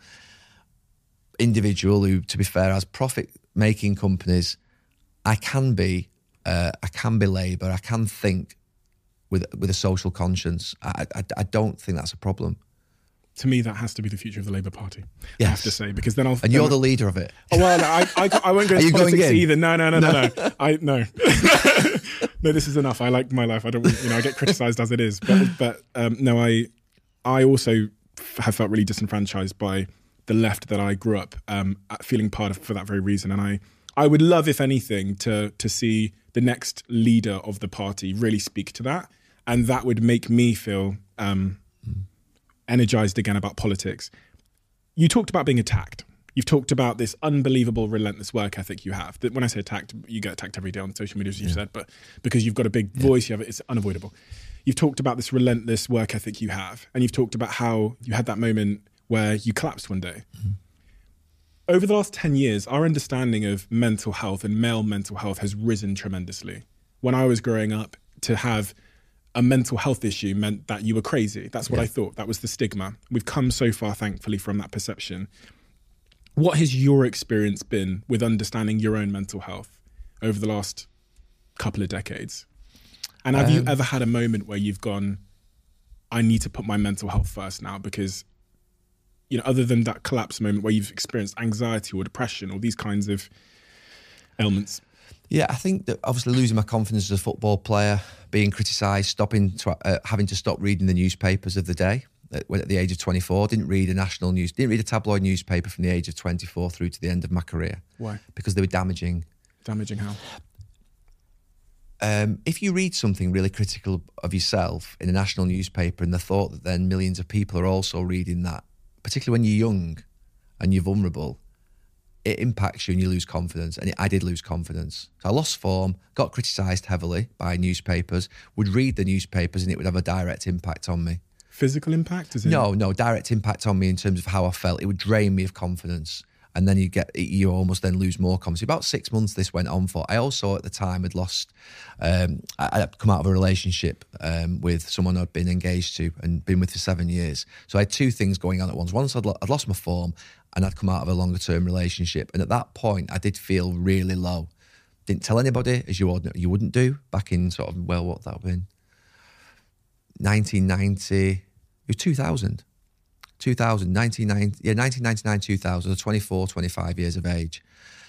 Speaker 3: individual who, to be fair, has profit-making companies, I can be, uh, I can be Labour. I can think with with a social conscience. I, I I don't think that's a problem.
Speaker 7: To me, that has to be the future of the Labour Party.
Speaker 3: Yes.
Speaker 7: I have to say, because then I'll.
Speaker 3: And
Speaker 7: then
Speaker 3: you're
Speaker 7: I'll,
Speaker 3: the leader of it.
Speaker 7: Oh well, no, I, I I won't go
Speaker 3: Are
Speaker 7: into
Speaker 3: you
Speaker 7: politics
Speaker 3: going in?
Speaker 7: either. No, no, no, no,
Speaker 3: No.
Speaker 7: no. I no, no. This is enough. I like my life. I don't. You know, I get criticised as it is. But but um, no, I I also have felt really disenfranchised by the left that I grew up um, feeling part of for that very reason. And I I would love, if anything, to to see the next leader of the party really speak to that and that would make me feel um, energized again about politics. You talked about being attacked. You've talked about this unbelievable, relentless work ethic you have. That when I say attacked, you get attacked every day on social media, as you've yeah. said, but because you've got a big voice, you have it's unavoidable. You've talked about this relentless work ethic you have, and you've talked about how you had that moment where you collapsed one day. Mm-hmm. Over the last ten years, our understanding of mental health and male mental health has risen tremendously. When I was growing up, to have a mental health issue meant that you were crazy. That's what yeah. I thought. That was the stigma. We've come so far, thankfully, from that perception. What has your experience been with understanding your own mental health over the last couple of decades? And have um, you ever had a moment where you've gone, I need to put my mental health first now because, you know, other than that collapse moment where you've experienced anxiety or depression or these kinds of ailments?
Speaker 3: Yeah, I think that obviously losing my confidence as a football player, being criticised, stopping, to, uh, having to stop reading the newspapers of the day at, at the age of twenty-four, didn't read a national news, didn't read a tabloid newspaper from the age of twenty-four through to the end of my career.
Speaker 7: Why?
Speaker 3: Because they were damaging.
Speaker 7: Damaging how?
Speaker 3: Um, if you read something really critical of yourself in a national newspaper and the thought that then millions of people are also reading that, particularly when you're young and you're vulnerable, it impacts you and you lose confidence. And it, I did lose confidence. So I lost form, got criticised heavily by newspapers, would read the newspapers and it would have a direct impact on me.
Speaker 7: Physical impact? Is it?
Speaker 3: No, no, direct impact on me in terms of how I felt. It would drain me of confidence. And then you get, you almost then lose more confidence. About six months this went on for. I also at the time had lost, um, I had come out of a relationship um, with someone I'd been engaged to and been with for seven years. So I had two things going on at once. Once I'd, lo- I'd lost my form and I'd come out of a longer term relationship. And at that point, I did feel really low. Didn't tell anybody, as you ordinary, you wouldn't do back in sort of, well, what that would have been? nineteen ninety, it was two thousand. two thousand, nineteen ninety, yeah, nineteen ninety-nine, two thousand, twenty-four, twenty-five years of age.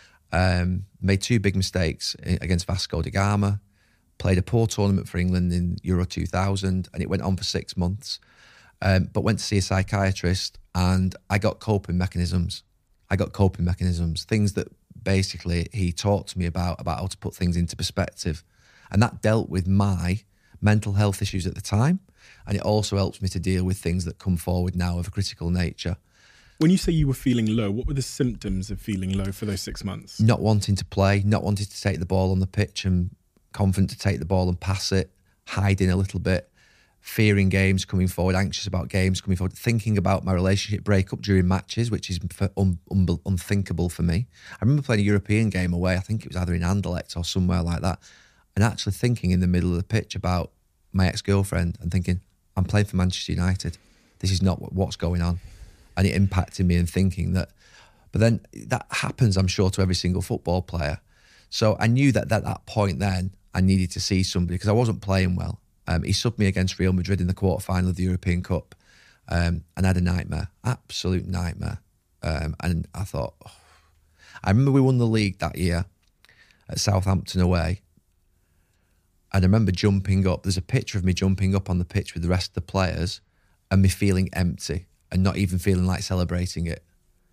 Speaker 3: Um, made two big mistakes against Vasco da Gama, played a poor tournament for England in Euro two thousand, and it went on for six months. Um, but went to see a psychiatrist and I got coping mechanisms. I got coping mechanisms, things that basically he taught to me about, about how to put things into perspective. And that dealt with my mental health issues at the time. And it also helps me to deal with things that come forward now of a critical nature.
Speaker 7: When you say you were feeling low, what were the symptoms of feeling low for those six months?
Speaker 3: Not wanting to play, not wanting to take the ball on the pitch and confident to take the ball and pass it, hiding a little bit, fearing games coming forward, anxious about games coming forward, thinking about my relationship breakup during matches, which is un- un- unthinkable for me. I remember playing a European game away, I think it was either in Anderlecht or somewhere like that, and actually thinking in the middle of the pitch about my ex-girlfriend and thinking, I'm playing for Manchester United. This is not what's going on. And it impacted me in thinking that, but then that happens, I'm sure, to every single football player. So I knew that at that point then, I needed to see somebody because I wasn't playing well. Um, he subbed me against Real Madrid in the quarter-final of the European Cup um, and I had a nightmare, absolute nightmare. Um, and I thought, oh. I remember we won the league that year at Southampton away. And I remember jumping up. There's a picture of me jumping up on the pitch with the rest of the players and me feeling empty and not even feeling like celebrating it.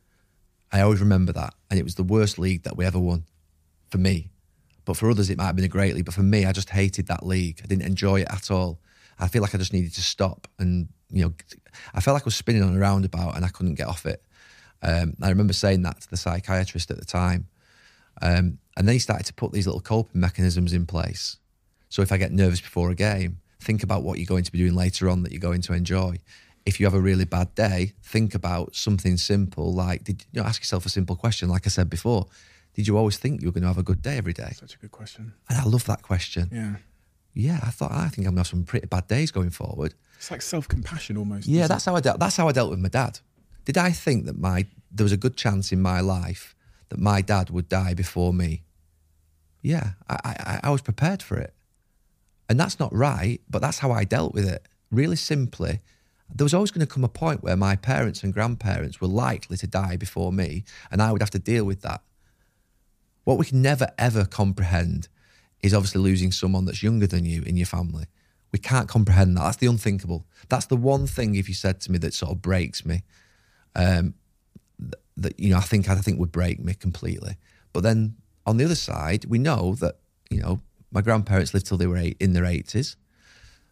Speaker 3: I always remember that. And it was the worst league that we ever won for me. But for others, it might have been a great league. But for me, I just hated that league. I didn't enjoy it at all. I feel like I just needed to stop. And, you know, I felt like I was spinning on a roundabout and I couldn't get off it. Um, I remember saying that to the psychiatrist at the time. Um, and then he started to put these little coping mechanisms in place. So if I get nervous before a game, think about what you're going to be doing later on that you're going to enjoy. If you have a really bad day, think about something simple like, did you know, ask yourself a simple question, like I said before. Did you always think you were going to have a good day every day?
Speaker 7: Such a good question.
Speaker 3: And I love that question.
Speaker 7: Yeah.
Speaker 3: Yeah, I thought, I think I'm going to have some pretty bad days going forward.
Speaker 7: It's like self-compassion almost.
Speaker 3: Yeah, that's how I dealt. That's how I dealt with my dad. Did I think that my there was a good chance in my life that my dad would die before me? Yeah, I, I, I was prepared for it. And that's not right, but that's how I dealt with it. Really simply, there was always going to come a point where my parents and grandparents were likely to die before me, and I would have to deal with that. What we can never, ever comprehend is obviously losing someone that's younger than you in your family. We can't comprehend that. That's the unthinkable. That's the one thing, if you said to me, that sort of breaks me, um, that, you know, I think I think would break me completely. But then on the other side, we know that, you know, my grandparents lived till they were eight, in their eighties.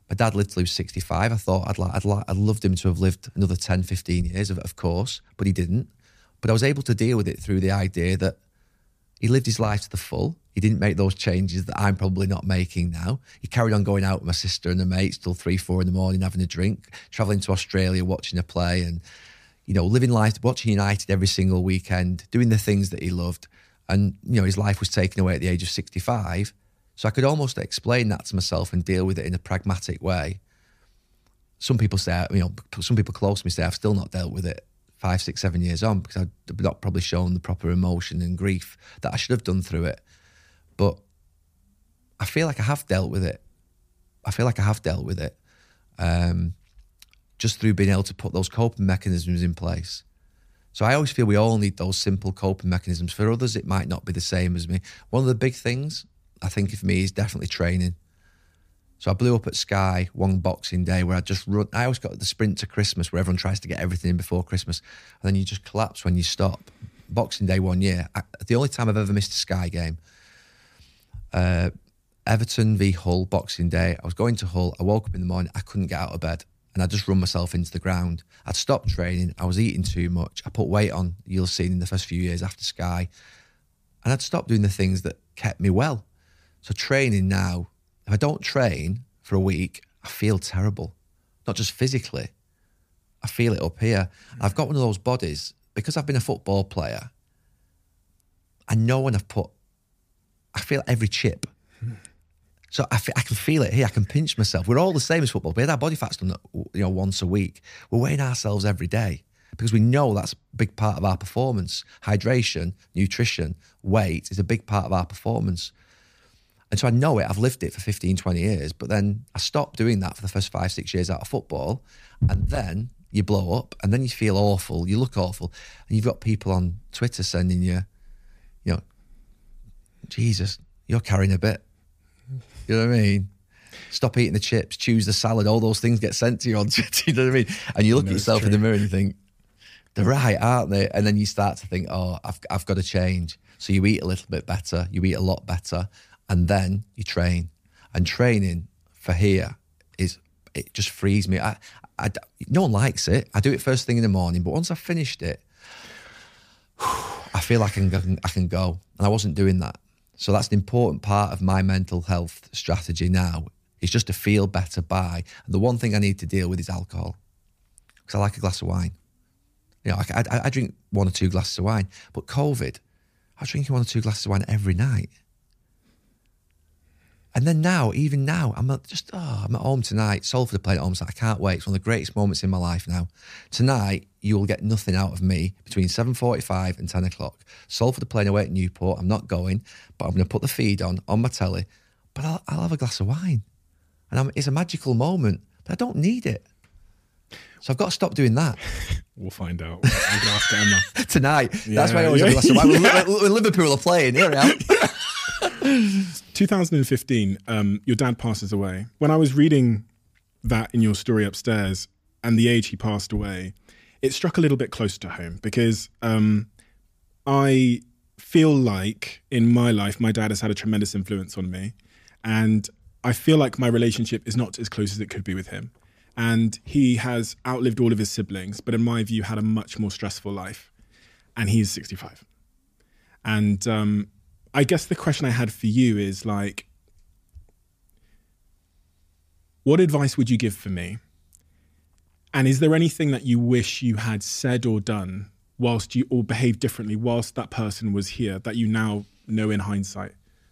Speaker 3: My dad lived till he was sixty-five. I thought I'd, like, I'd, like, I'd loved him to have lived another ten, fifteen years, of, of course, but he didn't. But I was able to deal with it through the idea that he lived his life to the full. He didn't make those changes that I'm probably not making now. He carried on going out with my sister and her mates till three, four in the morning, having a drink, travelling to Australia, watching a play, and, you know, living life, watching United every single weekend, doing the things that he loved. And, you know, his life was taken away at the age of sixty-five. So I could almost explain that to myself and deal with it in a pragmatic way. Some people say, you know, some people close to me say I've still not dealt with it five, six, seven years on because I've not probably shown the proper emotion and grief that I should have done through it. But I feel like I have dealt with it. I feel like I have dealt with it um, just through being able to put those coping mechanisms in place. So I always feel we all need those simple coping mechanisms. For others, it might not be the same as me. One of the big things, I think, for me is definitely training. So I blew up at Sky one Boxing Day where I just run. I always got the sprint to Christmas where everyone tries to get everything in before Christmas. And then you just collapse when you stop. Boxing Day one year, I, the only time I've ever missed a Sky game, uh, Everton v Hull, Boxing Day. I was going to Hull. I woke up in the morning. I couldn't get out of bed. And I just run myself into the ground. I'd stopped training. I was eating too much. I put weight on, you'll have seen in the first few years after Sky. And I'd stopped doing the things that kept me well. So training now, if I don't train for a week, I feel terrible. Not just physically. I feel it up here. I've got one of those bodies, because I've been a football player, I know when I've put, I feel every chip. So I, f- I can feel it here. I can pinch myself. We're all the same as football. We had our body fats done, you know, once a week. We're weighing ourselves every day because we know that's a big part of our performance. Hydration, nutrition, weight is a big part of our performance. And so I know it. I've lived it for fifteen, twenty years. But then I stopped doing that for the first five, six years out of football. And then you blow up and then you feel awful. You look awful. And you've got people on Twitter sending you, you know, Jesus, you're carrying a bit. You know what I mean? Stop eating the chips, choose the salad, all those things get sent to you on Twitter, you know what I mean? And you look
Speaker 7: No,
Speaker 3: at yourself
Speaker 7: true.
Speaker 3: in the mirror and you think, they're right, aren't they? And then you start to think, oh, I've, I've got to change. So you eat a little bit better, you eat a lot better, and then you train. And training for here is, it just frees me. I, I, no one likes it. I do it first thing in the morning, but once I've finished it, I feel like I can, I can go. And I wasn't doing that. So that's an important part of my mental health strategy now, is just to feel better by. And the one thing I need to deal with is alcohol, because I like a glass of wine. You know, I, I, I drink one or two glasses of wine, but COVID, I was drinking one or two glasses of wine every night. And then now, even now, I'm at just, oh, I'm at home tonight, Salford are playing at home, so I can't wait. It's one of the greatest moments in my life now. Tonight, you will get nothing out of me between seven forty-five and ten o'clock. Salford are playing away at Newport. I'm not going, but I'm going to put the feed on, on my telly, but I'll, I'll have a glass of wine. And I'm, it's a magical moment, but I don't need it. So I've got to stop doing that.
Speaker 7: We'll find out. I'm going to ask Emma.
Speaker 3: Tonight.
Speaker 7: Yeah,
Speaker 3: That's why I always
Speaker 7: yeah.
Speaker 3: have a glass of wine. When, when Liverpool are playing, here I am.
Speaker 7: two thousand fifteen, um, your dad passes away. When I was reading that in your story upstairs and the age he passed away, it struck a little bit close to home because um, I feel like in my life, my dad has had a tremendous influence on me. And I feel like my relationship is not as close as it could be with him. And he has outlived all of his siblings, but in my view, had a much more stressful life. And he's sixty-five. And um, I guess the question I had for you is like, what advice would you give for me? And is there anything that you wish you had said or done whilst you, or behaved differently whilst that person was here that you now know in hindsight?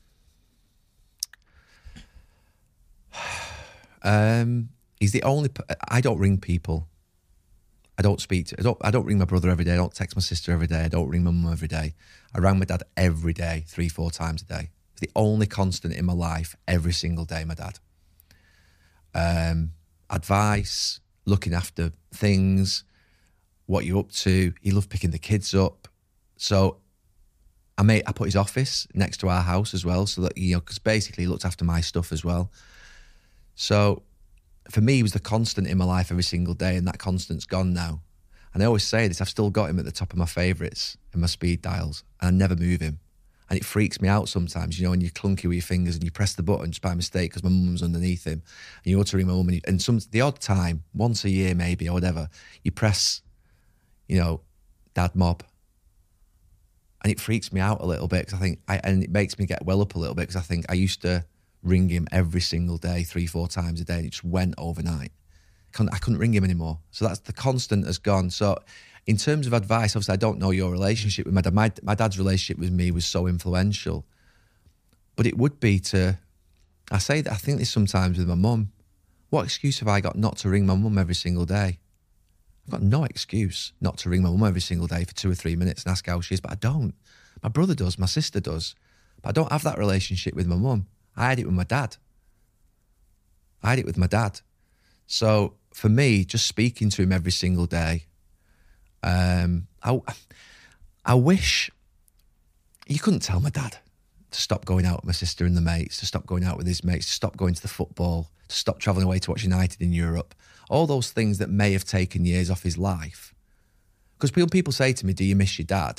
Speaker 3: Um, he's the only, I don't ring people. I don't speak to, I don't, I don't ring my brother every day. I don't text my sister every day. I don't ring my mum every day. I rang my dad every day, three, four times a day. It's the only constant in my life every single day, my dad. Um, advice, looking after things, what you're up to. He loved picking the kids up. So I made, I put his office next to our house as well, so that, you know, because basically he looked after my stuff as well. So for me, he was the constant in my life every single day, and that constant's gone now. And I always say this, I've still got him at the top of my favourites and my speed dials, and I never move him. And it freaks me out sometimes, you know, when you're clunky with your fingers and you press the button just by mistake because my mum's underneath him. And you go to ring my mum and, you, and some, the odd time, once a year maybe or whatever, you press, you know, dad mob. And it freaks me out a little bit because I think, I, and it makes me get well up a little bit because I think I used to ring him every single day, three, four times a day, and it just went overnight. I couldn't, I couldn't ring him anymore. So that's the constant has gone. So in terms of advice, obviously I don't know your relationship with my dad. My, my dad's relationship with me was so influential. But it would be to, I say that I think this sometimes with my mum. What excuse have I got not to ring my mum every single day? I've got no excuse not to ring my mum every single day for two or three minutes and ask how she is, but I don't. My brother does, my sister does. But I don't have that relationship with my mum. I had it with my dad. I had it with my dad. So for me, just speaking to him every single day, um, I, I wish you couldn't tell my dad to stop going out with my sister and the mates, to stop going out with his mates, to stop going to the football, to stop travelling away to watch United in Europe. All those things that may have taken years off his life. Because people, people say to me, do you miss your dad?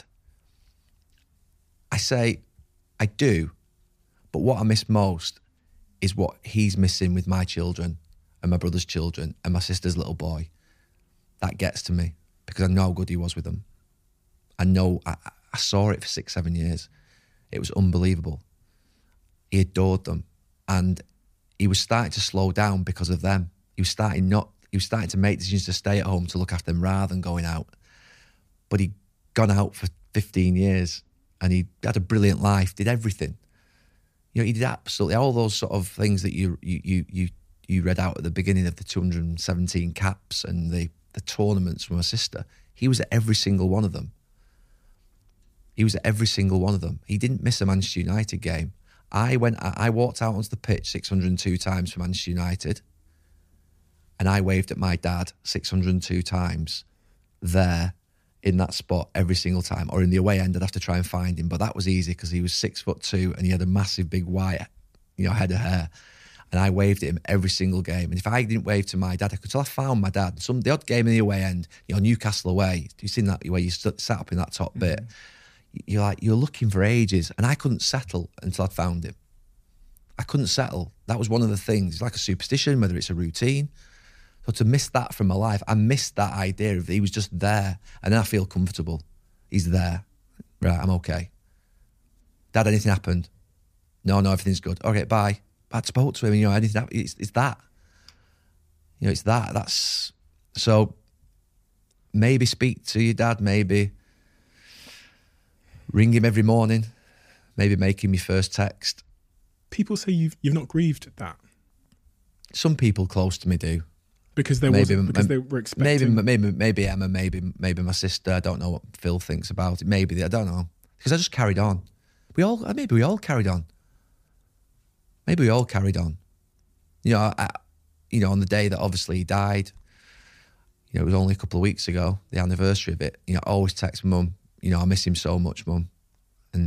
Speaker 3: I say, I do. But what I miss most is what he's missing with my children and my brother's children and my sister's little boy. That gets to me because I know how good he was with them. I know, I, I saw it for six, seven years. It was unbelievable. He adored them. And he was starting to slow down because of them. He was starting not, he was starting to make decisions to stay at home to look after them rather than going out. But he'd gone out for fifteen years and he had a brilliant life, did everything. You know, he did absolutely all those sort of things that you you you you, you read out at the beginning of the two hundred seventeen caps and the, the tournaments with my sister. He was at every single one of them. He was at every single one of them. He didn't miss a Manchester United game. I went. I walked out onto the pitch six hundred two times for Manchester United, and I waved at my dad six hundred two times there in that spot every single time. Or in the away end, I'd have to try and find him, but that was easy because he was six foot two and he had a massive big white, you know, head of hair. And I waved at him every single game. And if I didn't wave to my dad, I could tell I found my dad. Some the odd game in the away end, you know, Newcastle away. You've seen that where you st- sat up in that top bit. Mm-hmm. You're like, you're looking for ages. And I couldn't settle until I'd found him. I couldn't settle. That was one of the things. It's like a superstition, whether it's a routine. So to miss that from my life, I missed that idea of he was just there. And then I feel comfortable. He's there. Right, I'm okay. Dad, anything happened? No, no, everything's good. Okay, bye. I spoke to him, you know, anything happened? It's, it's that. You know, it's that. That's... So maybe speak to your dad, maybe ring him every morning, maybe make him your first text.
Speaker 7: People say you've you've not grieved that.
Speaker 3: Some people close to me do.
Speaker 7: Because there maybe, was because they were expecting.
Speaker 3: Maybe maybe maybe Emma, maybe maybe my sister. I don't know what Phil thinks about it. Maybe I don't know because I just carried on. We all maybe we all carried on. Maybe we all carried on. You know, I, you know, on the day that obviously he died. You know, it was only a couple of weeks ago, the anniversary of it. You know, I always text Mum. You know, I miss him so much, Mum, and.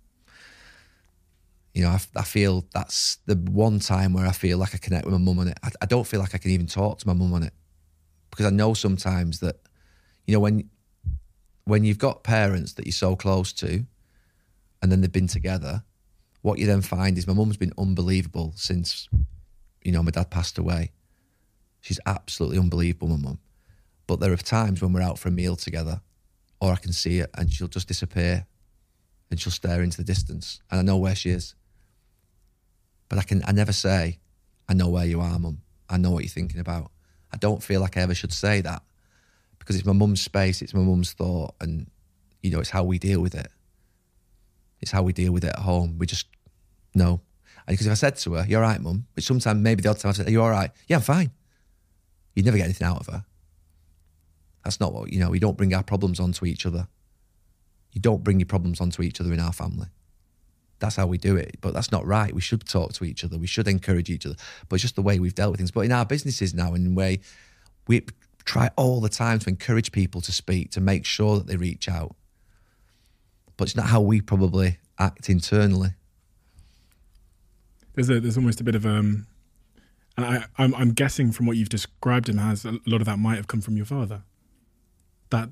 Speaker 3: You know, I, I feel that's the one time where I feel like I connect with my mum on it. I, I don't feel like I can even talk to my mum on it because I know sometimes that, you know, when when you've got parents that you're so close to and then they've been together, what you then find is my mum's been unbelievable since, you know, my dad passed away. She's absolutely unbelievable, my mum. But there are times when we're out for a meal together or I can see her and she'll just disappear and she'll stare into the distance and I know where she is. But I can, I never say, I know where you are, Mum. I know what you're thinking about. I don't feel like I ever should say that because it's my mum's space, it's my mum's thought, and, you know, it's how we deal with it. It's how we deal with it at home. We just know. And because if I said to her, you're all right, Mum, which sometimes, maybe the odd time I said, are you all right? Yeah, I'm fine. You'd never get anything out of her. That's not what, you know, we don't bring our problems onto each other. You don't bring your problems onto each other in our family. That's how we do it. But that's not right. We should talk to each other. We should encourage each other. But it's just the way we've dealt with things. But in our businesses now, in a way, we try all the time to encourage people to speak, to make sure that they reach out. But it's not how we probably act internally.
Speaker 7: There's a, there's almost a bit of um, and I I'm, I'm guessing from what you've described him as, a lot of that might have come from your father. That that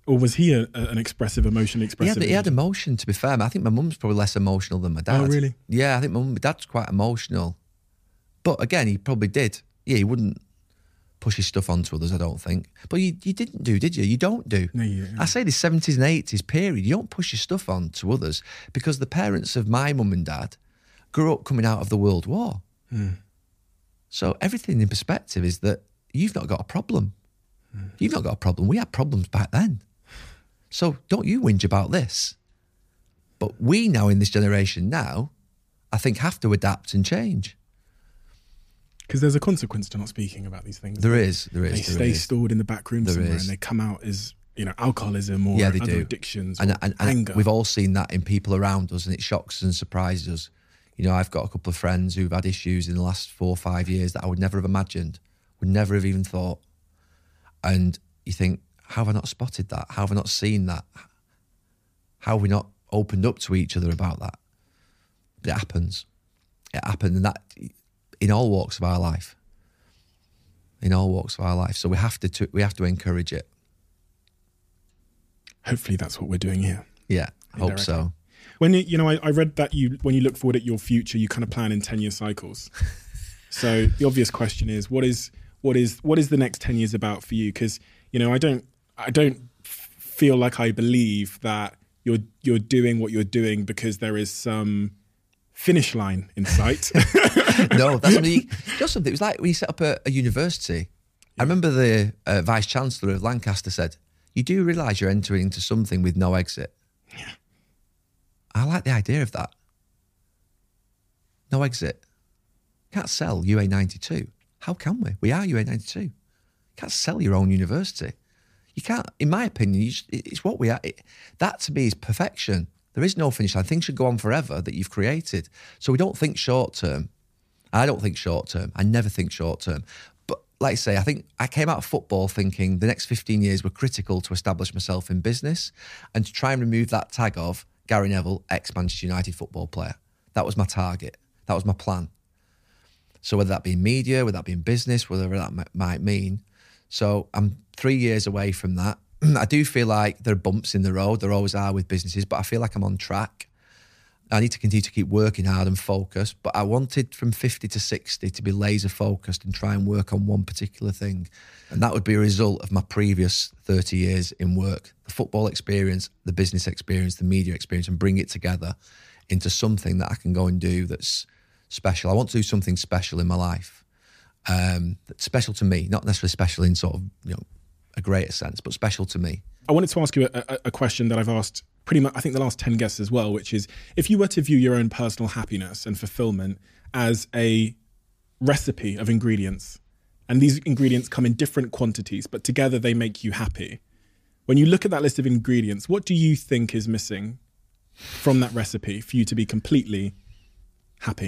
Speaker 7: Or was he a, a, an expressive, emotionally
Speaker 3: He
Speaker 7: expressive?
Speaker 3: had, he had emotion, to be fair. I think my mum's probably less emotional than my dad.
Speaker 7: Oh, really?
Speaker 3: Yeah, I think my mum, my dad's quite emotional. But again, he probably did. Yeah, he wouldn't push his stuff onto others, I don't think. But you, you didn't do, did you? You don't do.
Speaker 7: No, you don't.
Speaker 3: I say the seventies and eighties period, you don't push your stuff on to others because the parents of my mum and dad grew up coming out of the World War.
Speaker 7: Mm.
Speaker 3: So everything in perspective is that you've not got a problem. Mm. You've not got a problem. We had problems back then. So don't you whinge about this. But we now in this generation now, I think have to adapt and change.
Speaker 7: Because there's a consequence to not speaking about these things.
Speaker 3: There is, there is.
Speaker 7: They
Speaker 3: there
Speaker 7: stay
Speaker 3: is.
Speaker 7: stored in the back room
Speaker 3: There
Speaker 7: somewhere
Speaker 3: is.
Speaker 7: and they come out as, you know, alcoholism or
Speaker 3: Yeah, they
Speaker 7: other
Speaker 3: do.
Speaker 7: addictions
Speaker 3: And,
Speaker 7: or
Speaker 3: and, and
Speaker 7: anger.
Speaker 3: we've all seen that in people around us and it shocks and surprises us. You know, I've got a couple of friends who've had issues in the last four or five years that I would never have imagined, would never have even thought. And you think, how have I not spotted that? How have I not seen that? How have we not opened up to each other about that? But it happens. It happened, and that in all walks of our life. In all walks of our life. So we have to, to we have to encourage it.
Speaker 7: Hopefully that's what we're doing here.
Speaker 3: Yeah, I hope
Speaker 7: Indirectly.
Speaker 3: so.
Speaker 7: When you, you know, I, I read that you, when you look forward at your future, you kind of plan in ten-year cycles. So the obvious question is, what is what is what is the next ten years about for you? Because you know, I don't I don't feel like I believe that you're you're doing what you're doing because there is some finish line in sight.
Speaker 3: No, that's me. Just something. It was like when you set up a, a university. I remember the uh, Vice Chancellor of Lancaster said, "You do realise you're entering into something with no exit."
Speaker 7: Yeah.
Speaker 3: I like the idea of that. No exit. Can't sell U A ninety-two. How can we? We are U A ninety-two. Can't sell your own university. You can't, in my opinion, you just, it's what we are. It, that to me is perfection. There is no finish line. Things should go on forever that you've created. So we don't think short term. I don't think short term. I never think short term. But like I say, I think I came out of football thinking the next fifteen years were critical to establish myself in business and to try and remove that tag of Gary Neville, ex-Manchester United football player. That was my target. That was my plan. So whether that be in media, whether that be in business, whatever that m- might mean. So I'm three years away from that. I do feel like there are bumps in the road. There always are with businesses, but I feel like I'm on track. I need to continue to keep working hard and focused, but I wanted from fifty to sixty to be laser focused and try and work on one particular thing. And that would be a result of my previous thirty years in work, the football experience, the business experience, the media experience, and bring it together into something that I can go and do that's special. I want to do something special in my life. Um, that's special to me, not necessarily special in sort of, you know, a greater sense, but special to me.
Speaker 7: I wanted to ask you a, a, a question that I've asked pretty much, I think, the last ten guests as well, which is, if you were to view your own personal happiness and fulfillment as a recipe of ingredients, and these ingredients come in different quantities, but together they make you happy. When you look at that list of ingredients, what do you think is missing from that recipe for you to be completely happy?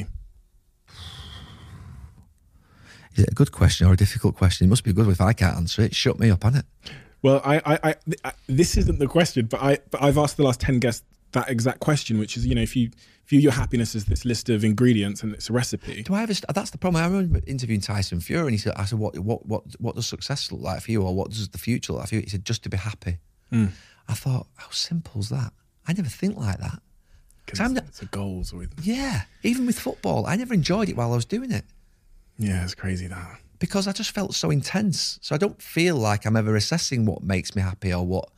Speaker 3: Is it a good question or a difficult question? It must be a good one. If I can't answer it, shut me up on it.
Speaker 7: Well, I, I, I, I this isn't the question, but I, but I've asked the last ten guests that exact question, which is, you know, if you view your happiness as this list of ingredients and it's a recipe.
Speaker 3: Do I ever? That's the problem. I remember interviewing Tyson Fury, and he said, "I said, what, what, what, what does success look like for you, or what does the future look like for you?" He said, "Just to be happy."
Speaker 7: Mm.
Speaker 3: I thought, how simple is that? I never think like that.
Speaker 7: Because
Speaker 3: I'm
Speaker 7: it's, it's the goals with.
Speaker 3: Yeah, even with football, I never enjoyed it while I was doing it.
Speaker 7: Yeah, it's crazy that.
Speaker 3: Because I just felt so intense. So I don't feel like I'm ever assessing what makes me happy or what,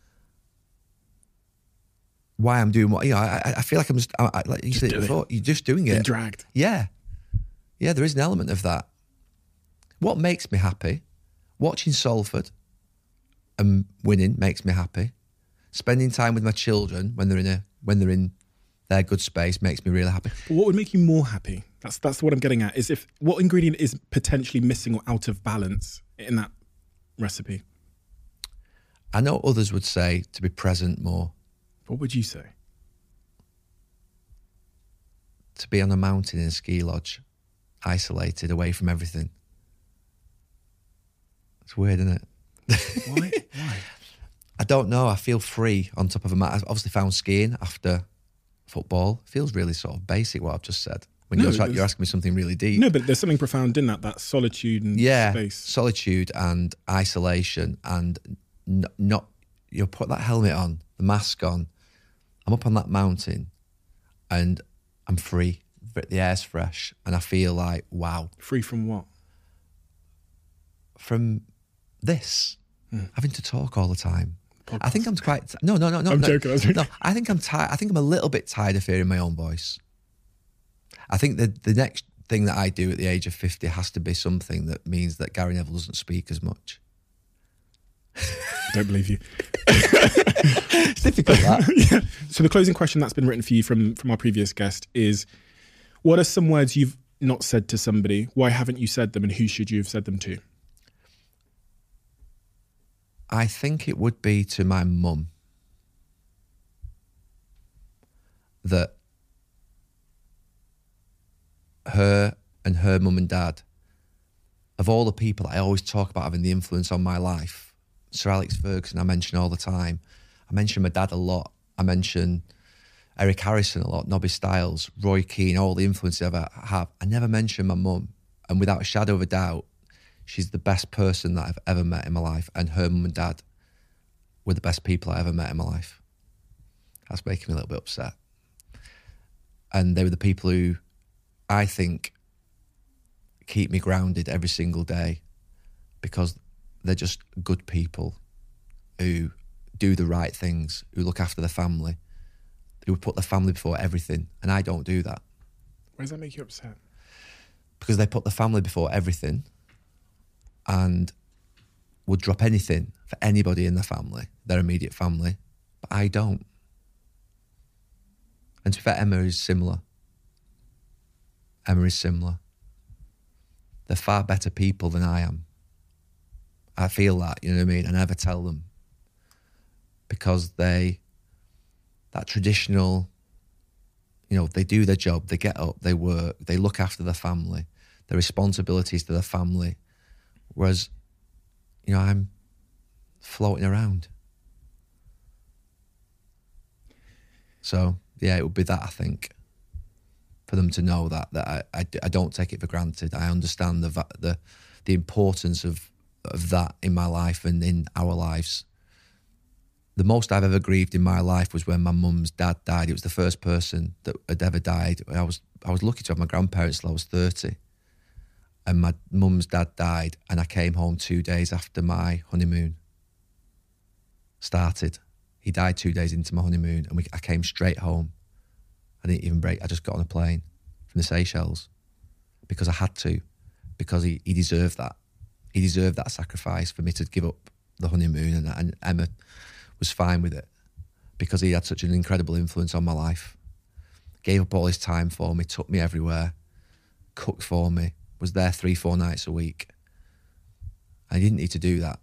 Speaker 3: why I'm doing what, you know, I, I feel like I'm just, I, I, like you
Speaker 7: Just
Speaker 3: said
Speaker 7: do it.
Speaker 3: before, you're just doing
Speaker 7: Been
Speaker 3: it.
Speaker 7: dragged.
Speaker 3: Yeah. Yeah, there is an element of that. What makes me happy? Watching Salford and winning makes me happy. Spending time with my children when they're in a, when they're in their good space makes me really happy.
Speaker 7: But what would make you more happy? That's that's what I'm getting at. Is if what ingredient is potentially missing or out of balance in that recipe?
Speaker 3: I know others would say to be present more.
Speaker 7: What would you say?
Speaker 3: To be on a mountain in a ski lodge, isolated, away from everything. It's weird, isn't it?
Speaker 7: Why? Why?
Speaker 3: I don't know. I feel free on top of a mountain. I've obviously found skiing after football. It feels really sort of basic what I've just said. When
Speaker 7: No,
Speaker 3: you're, try-
Speaker 7: there's-
Speaker 3: you're asking me something really deep.
Speaker 7: No, but there's something profound in that. That solitude and
Speaker 3: yeah,
Speaker 7: space.
Speaker 3: solitude and isolation and n- not you put that helmet on, the mask on, I'm up on that mountain and I'm free. The air's fresh and I feel like, wow.
Speaker 7: Free from what?
Speaker 3: From this,
Speaker 7: mm.
Speaker 3: having to talk all the time.
Speaker 7: Podcast.
Speaker 3: I think I'm quite, t- no, no, no, no.
Speaker 7: I'm
Speaker 3: no,
Speaker 7: joking, I was joking.
Speaker 3: No, I think I'm tired. I think I'm a little bit tired of hearing my own voice. I think the the next thing that I do at the age of fifty has to be something that means that Gary Neville doesn't speak as much.
Speaker 7: I don't believe you.
Speaker 3: It's difficult, that.
Speaker 7: Yeah. So the closing question that's been written for you from, from our previous guest is, what are some words you've not said to somebody? Why haven't you said them, and who should you have said them to?
Speaker 3: I think it would be to my mum that her and her mum and dad, of all the people that I always talk about having the influence on my life, Sir Alex Ferguson I mention all the time. I mention my dad a lot. I mention Eric Harrison a lot, Nobby Stiles, Roy Keane, all the influences I ever have. I never mention my mum. And without a shadow of a doubt, she's the best person that I've ever met in my life. And her mum and dad were the best people I ever met in my life. That's making me a little bit upset. And they were the people who I think keep me grounded every single day, because they're just good people who do the right things, who look after their family, who put their family before everything. And I don't do that.
Speaker 7: Why does that make you upset?
Speaker 3: Because they put the family before everything and would drop anything for anybody in their family, their immediate family. But I don't. And to be fair, Emma is similar. Emma is similar. They're far better people than I am. I feel that, you know what I mean? I never tell them. Because they, that traditional, you know, they do their job, they get up, they work, they look after their family, their responsibilities to their family. Whereas, you know, I'm floating around. So, yeah, it would be that, I think, for them to know that that I, I, I don't take it for granted. I understand the the the importance of of that in my life and in our lives. The most I've ever grieved in my life was when my mum's dad died. It was the first person that had ever died. I was I was lucky to have my grandparents till I was thirty. And my mum's dad died, and I came home two days after my honeymoon started. He died two days into my honeymoon, and we, I came straight home. I didn't even break. I just got on a plane from the Seychelles because I had to, because he, he deserved that. He deserved that sacrifice for me to give up the honeymoon, and, and Emma was fine with it because he had such an incredible influence on my life. Gave up all his time for me, took me everywhere, cooked for me, was there three, four nights a week. I didn't need to do that.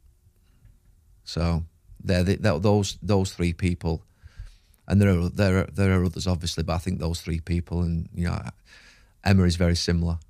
Speaker 3: So they're, they're, those those three people, and there are there are, there are others obviously, but I think those three people, and you know, Emma is very similar.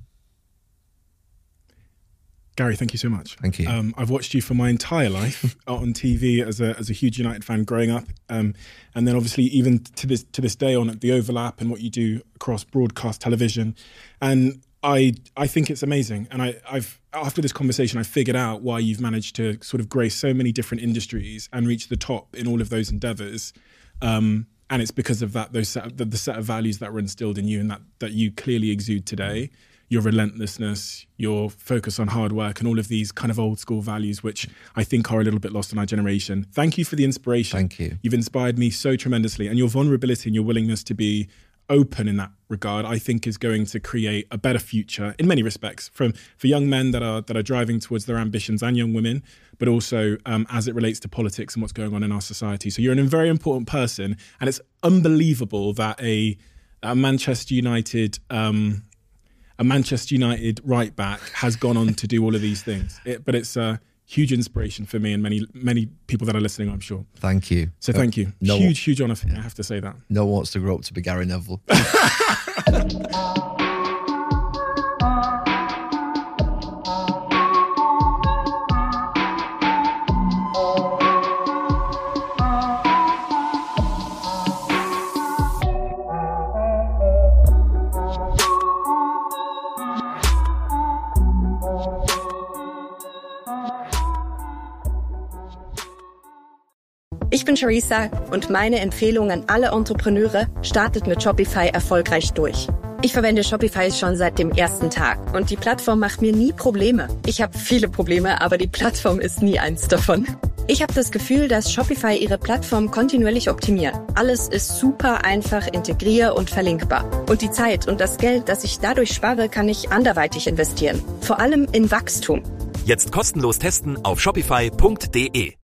Speaker 7: Gary, thank you so much.
Speaker 3: Thank you.
Speaker 7: Um, I've watched you for my entire life on T V as a as a huge United fan growing up, um, and then obviously even to this to this day on the overlap and what you do across broadcast television, and I I think it's amazing. And I, I've after this conversation, I figured out why you've managed to sort of grace so many different industries and reach the top in all of those endeavours. Um, and it's because of that those set of, the, the set of values that were instilled in you and that that you clearly exude today. Your relentlessness, your focus on hard work, and all of these kind of old school values, which I think are a little bit lost in our generation. Thank you for the inspiration.
Speaker 3: Thank you.
Speaker 7: You've inspired me so tremendously, and your vulnerability and your willingness to be open in that regard, I think, is going to create a better future in many respects, from for young men that are that are driving towards their ambitions, and young women, but also um, as it relates to politics and what's going on in our society. So you're a very important person, and it's unbelievable that a, a Manchester United. Um, A Manchester United right back has gone on to do all of these things. It, but it's a huge inspiration for me and many many people that are listening, I'm sure.
Speaker 3: Thank you.
Speaker 7: So thank you.
Speaker 3: No,
Speaker 7: huge, huge honour for me, I have to say that.
Speaker 3: No one wants to grow up to be Gary Neville.
Speaker 1: Ich bin Charissa und meine Empfehlung an alle Entrepreneure: startet mit Shopify erfolgreich durch. Ich verwende Shopify schon seit dem ersten Tag und die Plattform macht mir nie Probleme. Ich habe viele Probleme, aber die Plattform ist nie eins davon. Ich habe das Gefühl, dass Shopify ihre Plattform kontinuierlich optimiert. Alles ist super einfach, integrier- und verlinkbar. Und die Zeit und das Geld, das ich dadurch spare, kann ich anderweitig investieren. Vor allem in Wachstum.
Speaker 2: Jetzt kostenlos testen auf shopify punkt de.